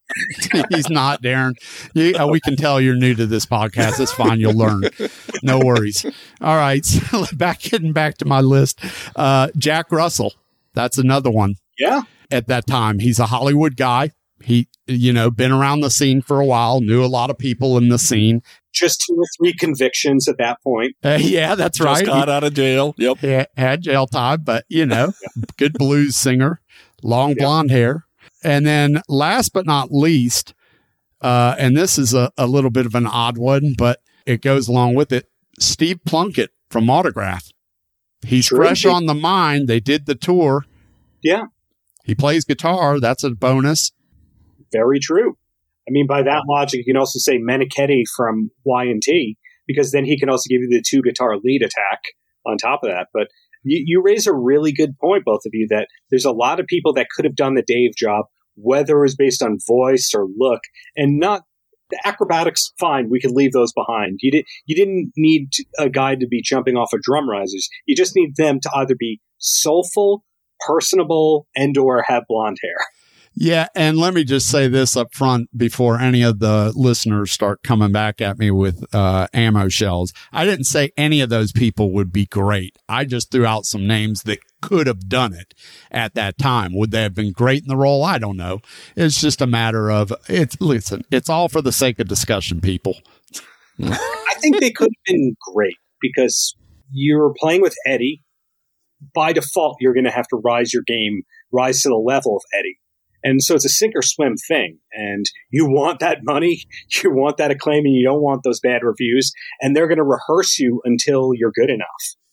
He's not, Darren. We can tell you're new to this podcast. It's fine. You'll learn. No worries. All right. So getting back to my list. Jack Russell. That's another one. Yeah. At that time, he's a Hollywood guy. He, been around the scene for a while, knew a lot of people in the scene. Just 2 or 3 convictions at that point. Yeah, that's right. Just got out of jail. Yep. He had jail time, but, good blues singer, long blonde hair. And then last but not least, and this is a little bit of an odd one, but it goes along with it, Steve Plunkett from Autograph. He's fresh on the mind. They did the tour. Yeah. He plays guitar. That's a bonus. Very true. I mean, by that logic, you can also say Meniketti from Y&T, because then he can also give you the 2-guitar lead attack on top of that. But you raise a really good point, both of you, that there's a lot of people that could have done the Dave job, whether it was based on voice or look, and not the acrobatics. Fine, we could leave those behind. You didn't need a guy to be jumping off of drum risers. You just need them to either be soulful, personable, and/or have blonde hair. Yeah, and let me just say this up front before any of the listeners start coming back at me with ammo shells. I didn't say any of those people would be great. I just threw out some names that could have done it at that time. Would they have been great in the role? I don't know. It's just a matter of, it's all for the sake of discussion, people. I think they could have been great because you're playing with Eddie. By default, you're going to have to rise your game, rise to the level of Eddie. And so it's a sink or swim thing. And you want that money, you want that acclaim, and you don't want those bad reviews. And they're going to rehearse you until you're good enough.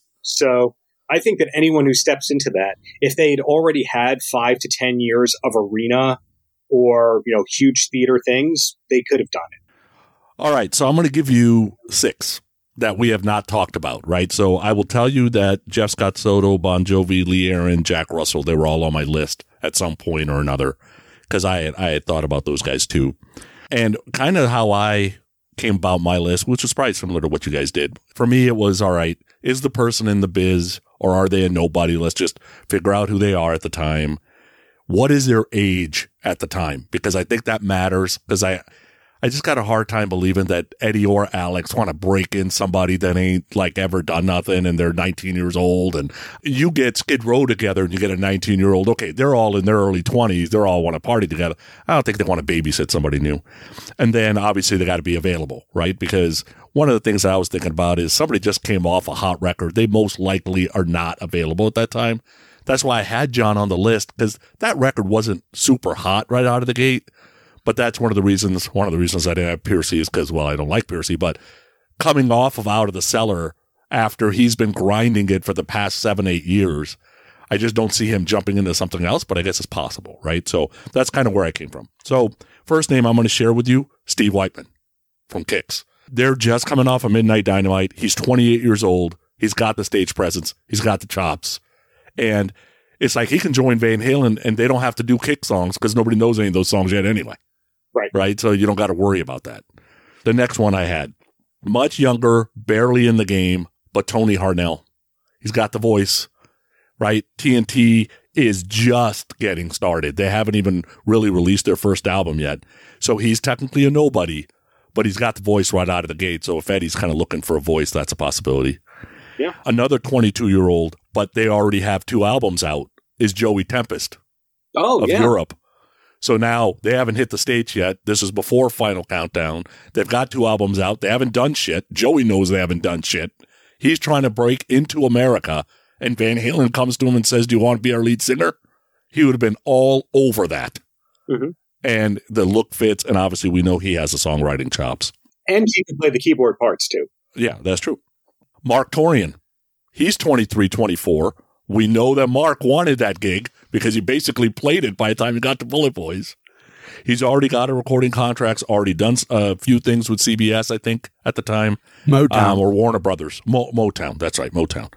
So I think that anyone who steps into that, if they had already had 5 to 10 years of arena or, huge theater things, they could have done it. All right. So I'm going to give you 6 that we have not talked about, right? So I will tell you that Jeff Scott Soto, Bon Jovi, Lee Aaron, Jack Russell, they were all on my list at some point or another, because I had thought about those guys too. And kind of how I came about my list, which was probably similar to what you guys did. For me, it was, all right, is the person in the biz or are they a nobody? Let's just figure out who they are at the time. What is their age at the time? Because I think that matters, because I just got a hard time believing that Eddie or Alex want to break in somebody that ain't like ever done nothing and they're 19 years old. And you get Skid Row together and you get a 19-year-old. Okay, they're all in their early 20s. They're all want to party together. I don't think they want to babysit somebody new. And then obviously they got to be available, right? Because one of the things that I was thinking about is somebody just came off a hot record. They most likely are not available at that time. That's why I had John on the list, because that record wasn't super hot right out of the gate. But that's one of the reasons I didn't have Piercy is because, well, I don't like Piercy, but coming off of Out of the Cellar after he's been grinding it for the past 7-8 years, I just don't see him jumping into something else, but I guess it's possible, right? So that's kind of where I came from. So first name I'm going to share with you, Steve Whiteman from Kix. They're just coming off of Midnight Dynamite. He's 28 years old. He's got the stage presence. He's got the chops. And it's like he can join Van Halen and they don't have to do Kix songs because nobody knows any of those songs yet anyway. Right. So you don't got to worry about that. The next one I had, much younger, barely in the game, but Tony Harnell. He's got the voice, right? TNT is just getting started. They haven't even really released their first album yet. So he's technically a nobody, but he's got the voice right out of the gate. So if Eddie's kind of looking for a voice, that's a possibility. Yeah. Another 22-year-old, but they already have 2 albums out, is Joey Tempest of Europe. So now they haven't hit the States yet. This is before Final Countdown. They've got 2 albums out. They haven't done shit. Joey knows they haven't done shit. He's trying to break into America, and Van Halen comes to him and says, do you want to be our lead singer? He would have been all over that. Mm-hmm. And the look fits, and obviously we know he has the songwriting chops. And he can play the keyboard parts too. Yeah, that's true. Mark Torian. He's 23, 24. We know that Mark wanted that gig because he basically played it by the time he got to Bullet Boys. He's already got a recording contracts, already done a few things with CBS, I think, at the time. Motown. Or Warner Brothers. Motown. That's right, Motown.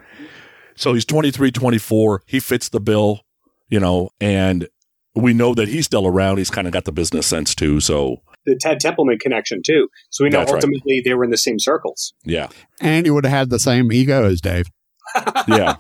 So he's 23, 24. He fits the bill, and we know that he's still around. He's kind of got the business sense, too, so. The Ted Templeman connection, too. So we know ultimately they were in the same circles. Yeah. And he would have had the same ego as Dave. Yeah.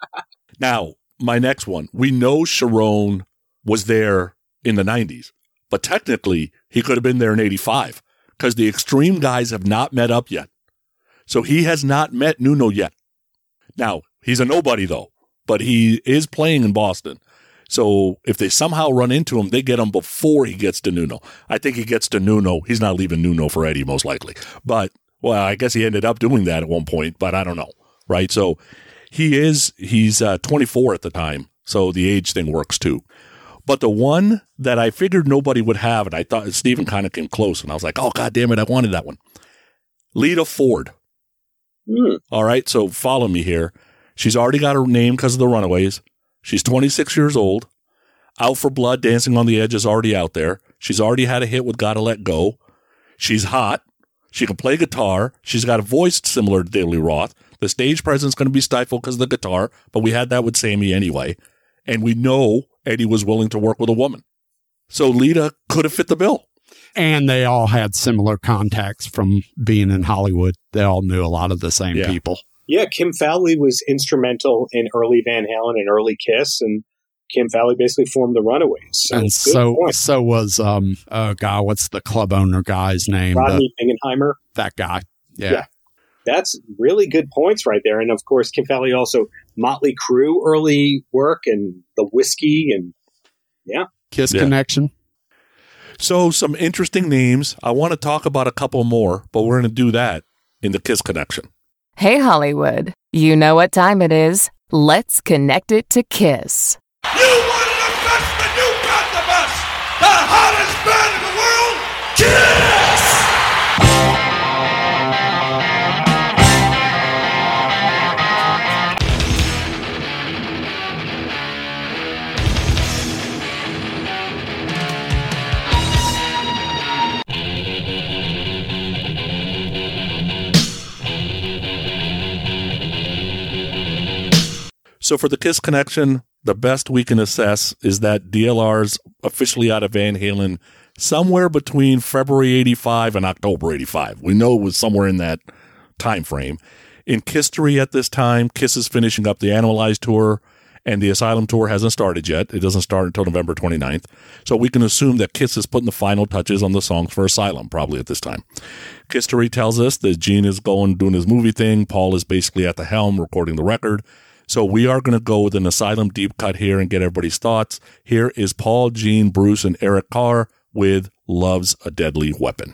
Now, my next one. We know Sharon was there in the 90s, But technically, he could have been there in 85 because the Extreme guys have not met up yet. So he has not met Nuno yet. Now, he's a nobody, though, but he is playing in Boston. So if they somehow run into him, they get him before he gets to Nuno. I think he gets to Nuno. He's not leaving Nuno for Eddie, most likely. But, well, I guess he ended up doing that at one point, but I don't know, right? So he's 24 at the time, so the age thing works too. But the one that I figured nobody would have, and I thought Steven kind of came close, and I was like, oh, God damn it, I wanted that one. Lita Ford. All right, so follow me here. She's already got her name because of the Runaways. She's 26 years old. Out for Blood, Dancing on the Edge is already out there. She's already had a hit with Gotta Let Go. She's hot. She can play guitar. She's got a voice similar to Daily Roth. The stage presence is going to be stifled because of the guitar, but we had that with Sammy anyway. And we know Eddie was willing to work with a woman. So Lita could have fit the bill. And they all had similar contacts from being in Hollywood. They all knew a lot of the same people. Yeah, Kim Fowley was instrumental in early Van Halen and early Kiss, and Kim Fowley basically formed the Runaways. So and so was what's the club owner guy's name? Rodney Bingenheimer. That guy. Yeah. That's really good points right there. And of course, Kim Fowley also Motley Crue early work and the Whiskey and Kiss Connection. So some interesting names. I want to talk about a couple more, but we're going to do that in the Kiss Connection. Hey, Hollywood. You know what time it is. Let's connect it to Kiss. You wanted the best, but you got the best. The hottest band in the world, Kiss! So for the Kiss Connection, the best we can assess is that DLR's officially out of Van Halen somewhere between February 85 and October 85. We know it was somewhere in that time frame. In Kisstory at this time, Kiss is finishing up the Animalize tour, and the Asylum tour hasn't started yet. It doesn't start until November 29th. So we can assume that Kiss is putting the final touches on the songs for Asylum, probably at this time. Kisstory tells us that Gene is doing his movie thing. Paul is basically at the helm recording the record. So we are going to go with an Asylum deep cut here and get everybody's thoughts. Here is Paul, Gene, Bruce, and Eric Carr with Love's a Deadly Weapon.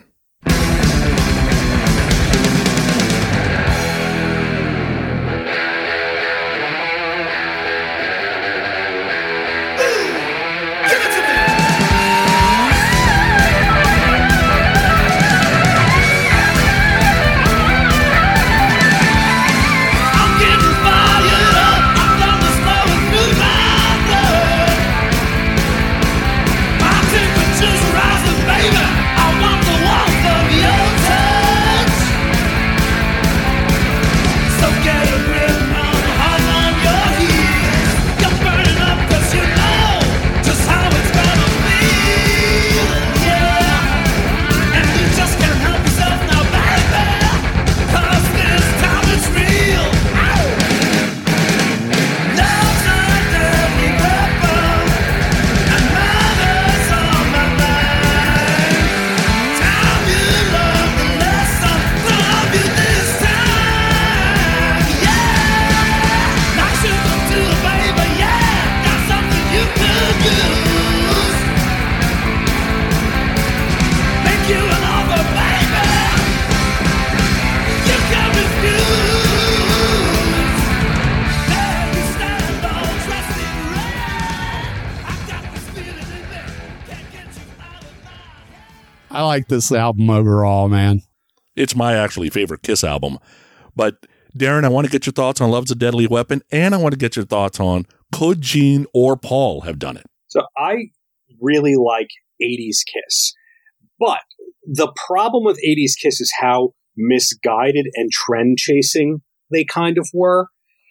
I like this album overall, man. It's my actually favorite Kiss album. But Darren, I want to get your thoughts on Love's a Deadly Weapon, and I want to get your thoughts on could Gene or Paul have done it? So I really like 80s Kiss. But the problem with 80s Kiss is how misguided and trend chasing they kind of were.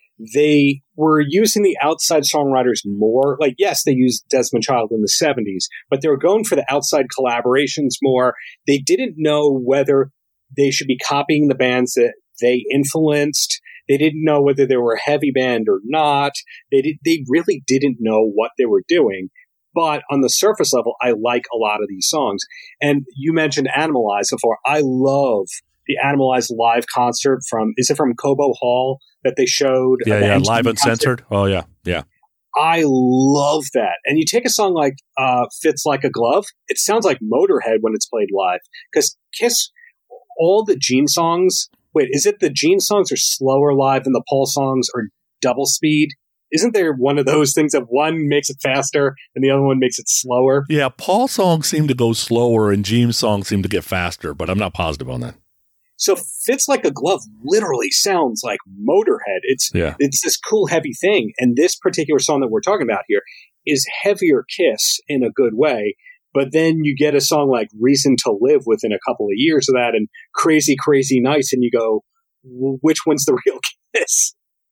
They were using the outside songwriters more. Like, yes, they used Desmond Child in the 70s, but they were going for the outside collaborations more. They didn't know whether they should be copying the bands that they influenced. They didn't know whether they were a heavy band or not. They really didn't know what they were doing. But on the surface level, I like a lot of these songs. And you mentioned Animalize before. I love the Animalize live concert from Cobo Hall that they showed? Yeah, Live Uncensored. Oh, yeah. I love that. And you take a song like Fits Like a Glove, it sounds like Motorhead when it's played live. Because Kiss, all the Gene songs, is it the Gene songs are slower live and the Paul songs are double speed? Isn't there one of those things that one makes it faster and the other one makes it slower? Yeah, Paul songs seem to go slower and Gene songs seem to get faster, but I'm not positive on that. So Fits Like a Glove literally sounds like Motorhead. It's this cool, heavy thing. And this particular song that we're talking about here is heavier Kiss in a good way. But then you get a song like Reason to Live within a couple of years of that and Crazy, Crazy Nights. And you go, which one's the real Kiss?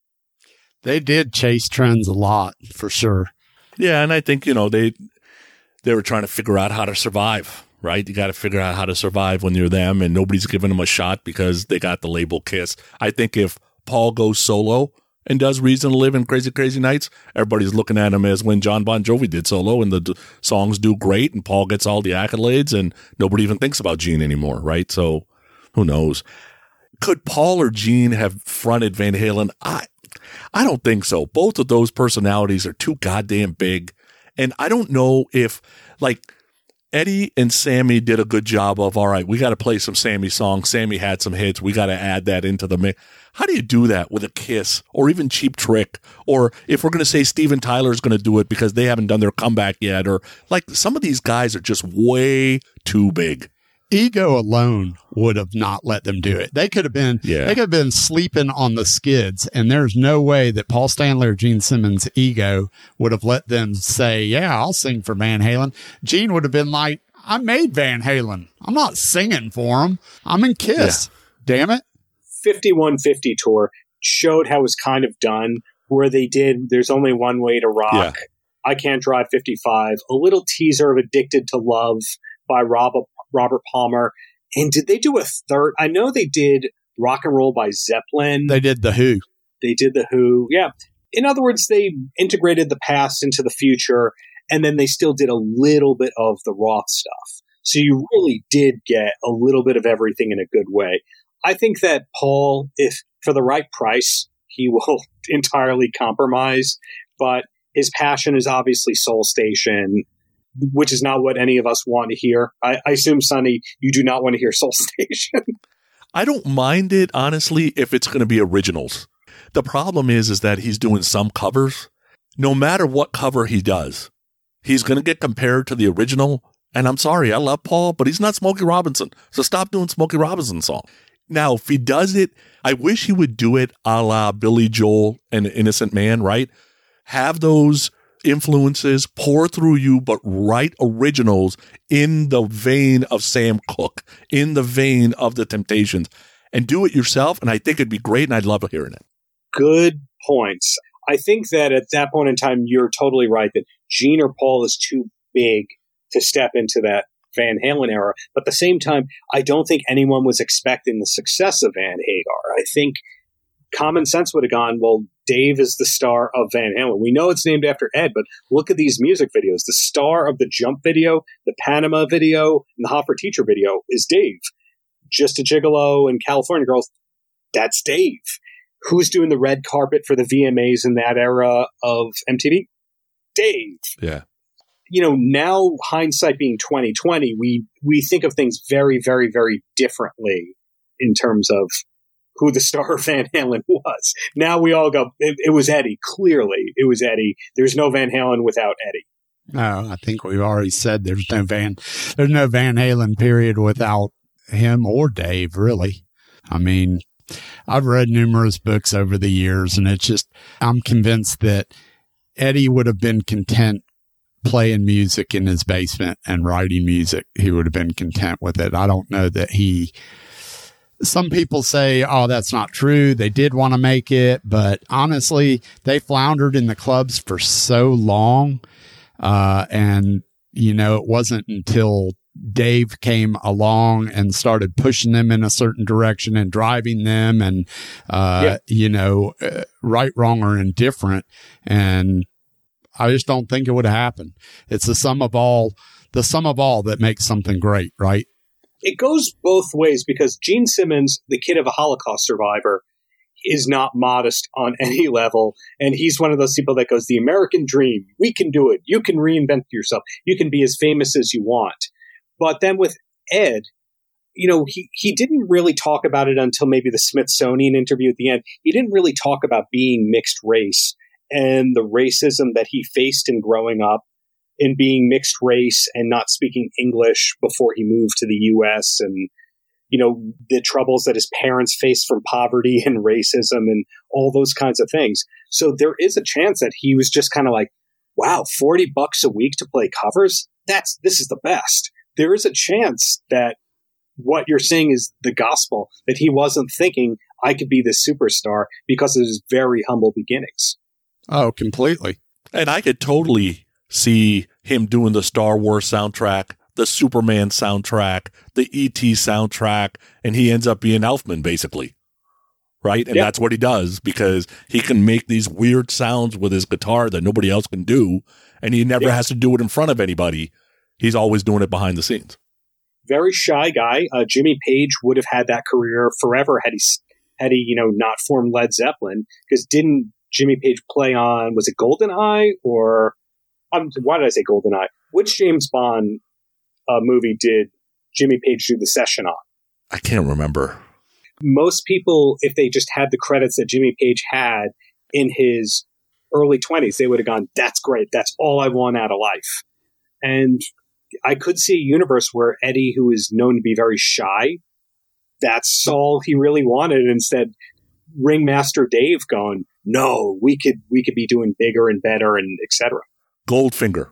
They did chase trends a lot, for sure. Yeah, and I think, they were trying to figure out how to survive, right? You got to figure out how to survive when you're them, and nobody's giving them a shot because they got the label Kiss. I think if Paul goes solo and does Reason to Live and Crazy, Crazy Nights, everybody's looking at him as when John Bon Jovi did solo, and the songs do great, and Paul gets all the accolades, and nobody even thinks about Gene anymore, right? So who knows? Could Paul or Gene have fronted Van Halen? I don't think so. Both of those personalities are too goddamn big. And I don't know if, Eddie and Sammy did a good job of, all right, we got to play some Sammy songs. Sammy had some hits. We got to add that into the mix. How do you do that with a Kiss or even Cheap Trick? Or if we're going to say Steven Tyler's going to do it because they haven't done their comeback yet, or some of these guys are just way too big. Ego alone would have not let them do it. They could have been sleeping on the skids, and there's no way that Paul Stanley or Gene Simmons' ego would have let them say, yeah, I'll sing for Van Halen. Gene would have been like, I made Van Halen. I'm not singing for him. I'm in Kiss. Yeah. Damn it. 5150 tour showed how it was kind of done, where they did There's Only One Way to Rock, yeah. I Can't Drive 55, a little teaser of Addicted to Love by Robert Palmer. And did they do a third? I know they did Rock and Roll by Zeppelin. They did The Who. Yeah. In other words, they integrated the past into the future, and then they still did a little bit of the Roth stuff. So you really did get a little bit of everything in a good way. I think that Paul, if for the right price, he will entirely compromise, but his passion is obviously Soul Station, which is not what any of us want to hear. I assume, Sonny, you do not want to hear Soul Station. I don't mind it, honestly, if it's going to be originals. The problem is that he's doing some covers. No matter what cover he does, he's going to get compared to the original. And I'm sorry, I love Paul, but he's not Smokey Robinson. So stop doing Smokey Robinson song. Now, if he does it, I wish he would do it a la Billy Joel and Innocent Man, right? Have those influences pour through you, but write originals in the vein of Sam Cooke, in the vein of the Temptations, and do it yourself. And I think it'd be great, and I'd love hearing it. Good points. I think that at that point in time, you're totally right that Gene or Paul is too big to step into that Van Halen era. But at the same time, I don't think anyone was expecting the success of Van Hagar. I think common sense would have gone, well, Dave is the star of Van Halen. We know it's named after Ed, but look at these music videos. The star of the Jump video, the Panama video, and the Hot for Teacher video is Dave. Just a Gigolo and California Girls, that's Dave. Who's doing the red carpet for the VMAs in that era of MTV? Dave. Yeah. Now hindsight being 2020, we think of things very, very, very differently in terms of who the star of Van Halen was. Now we all go, it was Eddie. Clearly, it was Eddie. There's no Van Halen without Eddie. No, I think we've already said there's no Van Halen period without him or Dave, really. I mean, I've read numerous books over the years, and I'm convinced that Eddie would have been content playing music in his basement and writing music. He would have been content with it. I don't know that some people say, oh, that's not true. They did want to make it, but honestly, they floundered in the clubs for so long. And it wasn't until Dave came along and started pushing them in a certain direction and driving them and, right, wrong, or indifferent. And I just don't think it would happen. It's the sum of all that makes something great, right? It goes both ways because Gene Simmons, the kid of a Holocaust survivor, is not modest on any level. And he's one of those people that goes, the American dream, we can do it. You can reinvent yourself. You can be as famous as you want. But then with Ed, you know, he didn't really talk about it until maybe the Smithsonian interview at the end. He didn't really talk about being mixed race and the racism that he faced in growing up in being mixed race and not speaking English before he moved to the U.S. and, you know, the troubles that his parents faced from poverty and racism and all those kinds of things. So there is a chance that he was just kind of like, wow, $40 a week to play covers? This is the best. There is a chance that what you're saying is the gospel, that he wasn't thinking I could be this superstar because of his very humble beginnings. Oh, completely. And I could totally see him doing the Star Wars soundtrack, the Superman soundtrack, the E.T. soundtrack, and he ends up being Elfman, basically. Right? And that's what he does because he can make these weird sounds with his guitar that nobody else can do, and he never has to do it in front of anybody. He's always doing it behind the scenes. Very shy guy. Jimmy Page would have had that career forever had he you know, not formed Led Zeppelin. Because didn't Jimmy Page play on, was it GoldenEye or why did I say GoldenEye? Which James Bond movie did Jimmy Page do the session on? I can't remember. Most people, if they just had the credits that Jimmy Page had in his early 20s, they would have gone, that's great. That's all I want out of life. And I could see a universe where Eddie, who is known to be very shy, that's all he really wanted. Instead, Ringmaster Dave going, no, we could be doing bigger and better and etc. Goldfinger,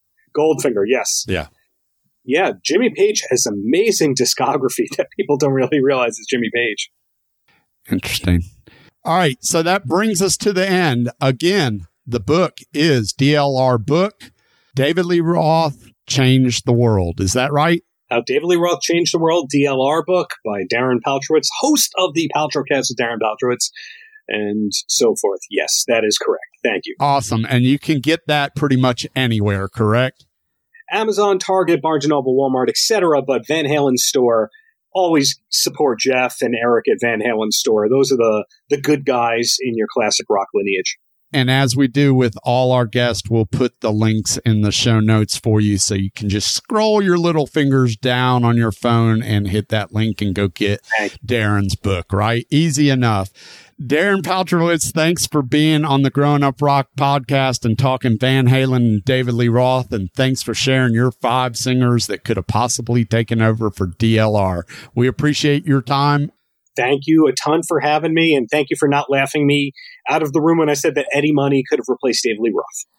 yes. Yeah. Yeah, Jimmy Page has amazing discography that people don't really realize is Jimmy Page. Interesting. All right, so that brings us to the end. Again, the book is DLR Book, David Lee Roth Changed the World. Is that right? How David Lee Roth Changed the World, DLR Book by Darren Paltrowitz, host of the Paltrowcast with Darren Paltrowitz, and so forth. Yes, that is correct. Thank you. Awesome. And you can get that pretty much anywhere, correct? Amazon, Target, Barnes & Noble, Walmart, etc. But Van Halen store, always support Jeff and Eric at Van Halen store. Those are the good guys in your classic rock lineage. And as we do with all our guests, we'll put the links in the show notes for you so you can just scroll your little fingers down on your phone and hit that link and go get Darren's book, right? Easy enough. Darren Paltrowitz, thanks for being on the Growing Up Rock podcast and talking Van Halen and David Lee Roth. And thanks for sharing your 5 singers that could have possibly taken over for DLR. We appreciate your time. Thank you a ton for having me, and thank you for not laughing me out of the room when I said that Eddie Money could have replaced David Lee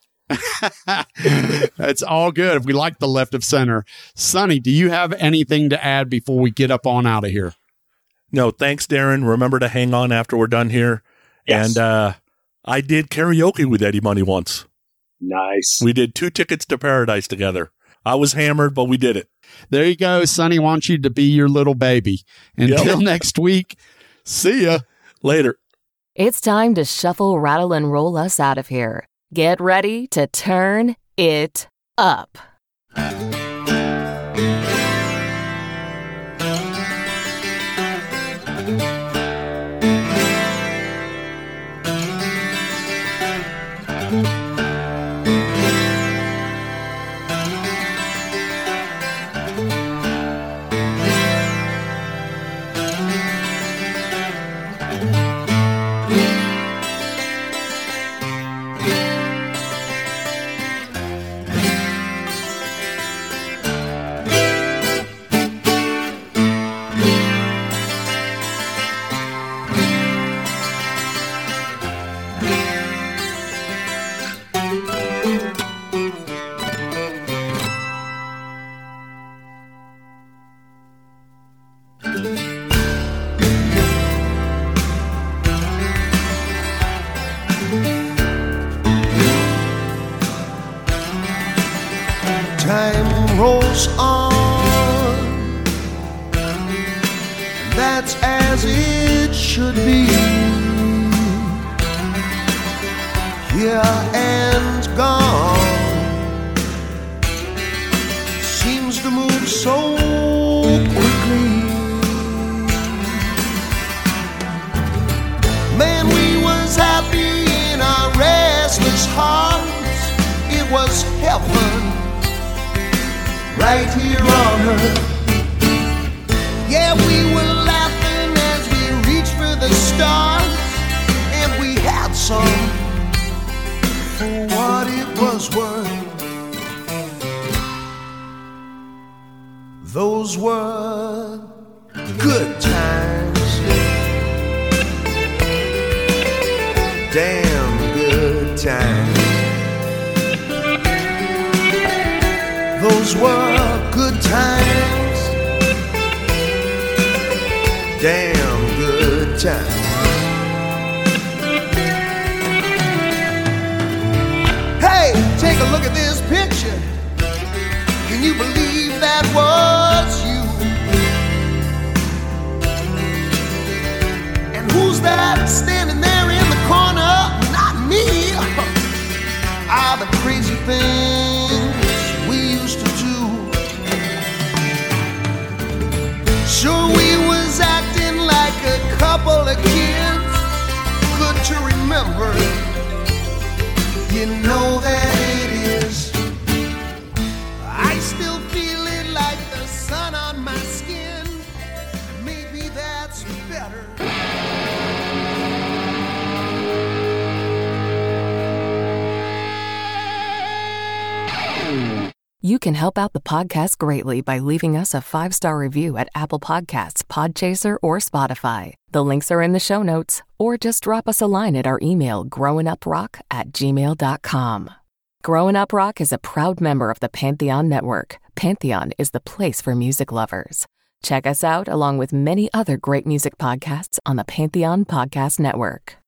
Roth. That's all good. We like the left of center. Sonny, do you have anything to add before we get up on out of here? No, thanks, Darren. Remember to hang on after we're done here. Yes. And I did karaoke with Eddie Money once. Nice. We did 2 Tickets to Paradise together. I was hammered, but we did it. There you go. Sonny wants you to be your little baby. Until next week, see ya. Later. It's time to shuffle, rattle, and roll us out of here. Get ready to turn it up. Time rolls on, that's as it should be. Here and gone. heaven right here on earth. Yeah, we were laughing as we reached for the stars, and we had some for what it was worth. Those were good times, damn good times. Those were good times, damn good times. Hey, take a look at this picture. Can you believe that was you? And who's that standing there in the corner? Not me. Ah, the crazy things we used to do. Sure, we was acting like a couple of kids. Good to remember. You know that it is. I still feel it like the sun on my skin. Maybe that's better. You can help out the podcast greatly by leaving us a 5-star review at Apple Podcasts, Podchaser, or Spotify. The links are in the show notes, or just drop us a line at our email, growinguprock@gmail.com. Growing Up Rock is a proud member of the Pantheon Network. Pantheon is the place for music lovers. Check us out along with many other great music podcasts on the Pantheon Podcast Network.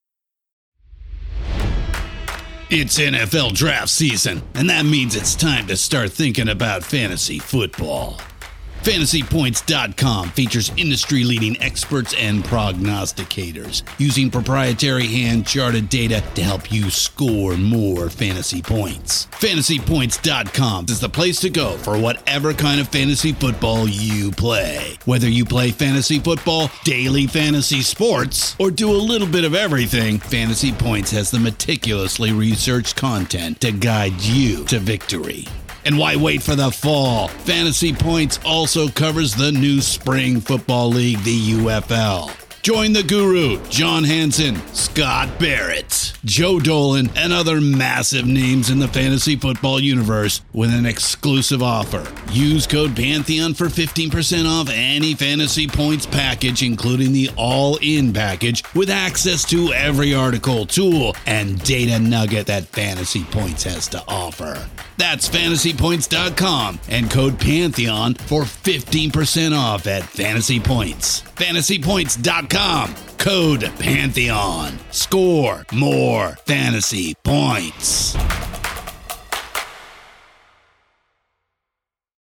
It's NFL draft season, and that means it's time to start thinking about fantasy football. FantasyPoints.com features industry-leading experts and prognosticators using proprietary hand-charted data to help you score more fantasy points. FantasyPoints.com is the place to go for whatever kind of fantasy football you play. Whether you play fantasy football, daily fantasy sports, or do a little bit of everything, Fantasy Points has the meticulously researched content to guide you to victory. And why wait for the fall? Fantasy Points also covers the new spring football league, the UFL. Join the guru, John Hansen, Scott Barrett, Joe Dolan, and other massive names in the fantasy football universe with an exclusive offer. Use code Pantheon for 15% off any Fantasy Points package, including the all-in package, with access to every article, tool, and data nugget that Fantasy Points has to offer. That's FantasyPoints.com and code Pantheon for 15% off at Fantasy Points. FantasyPoints.com, code Pantheon. Score more fantasy points.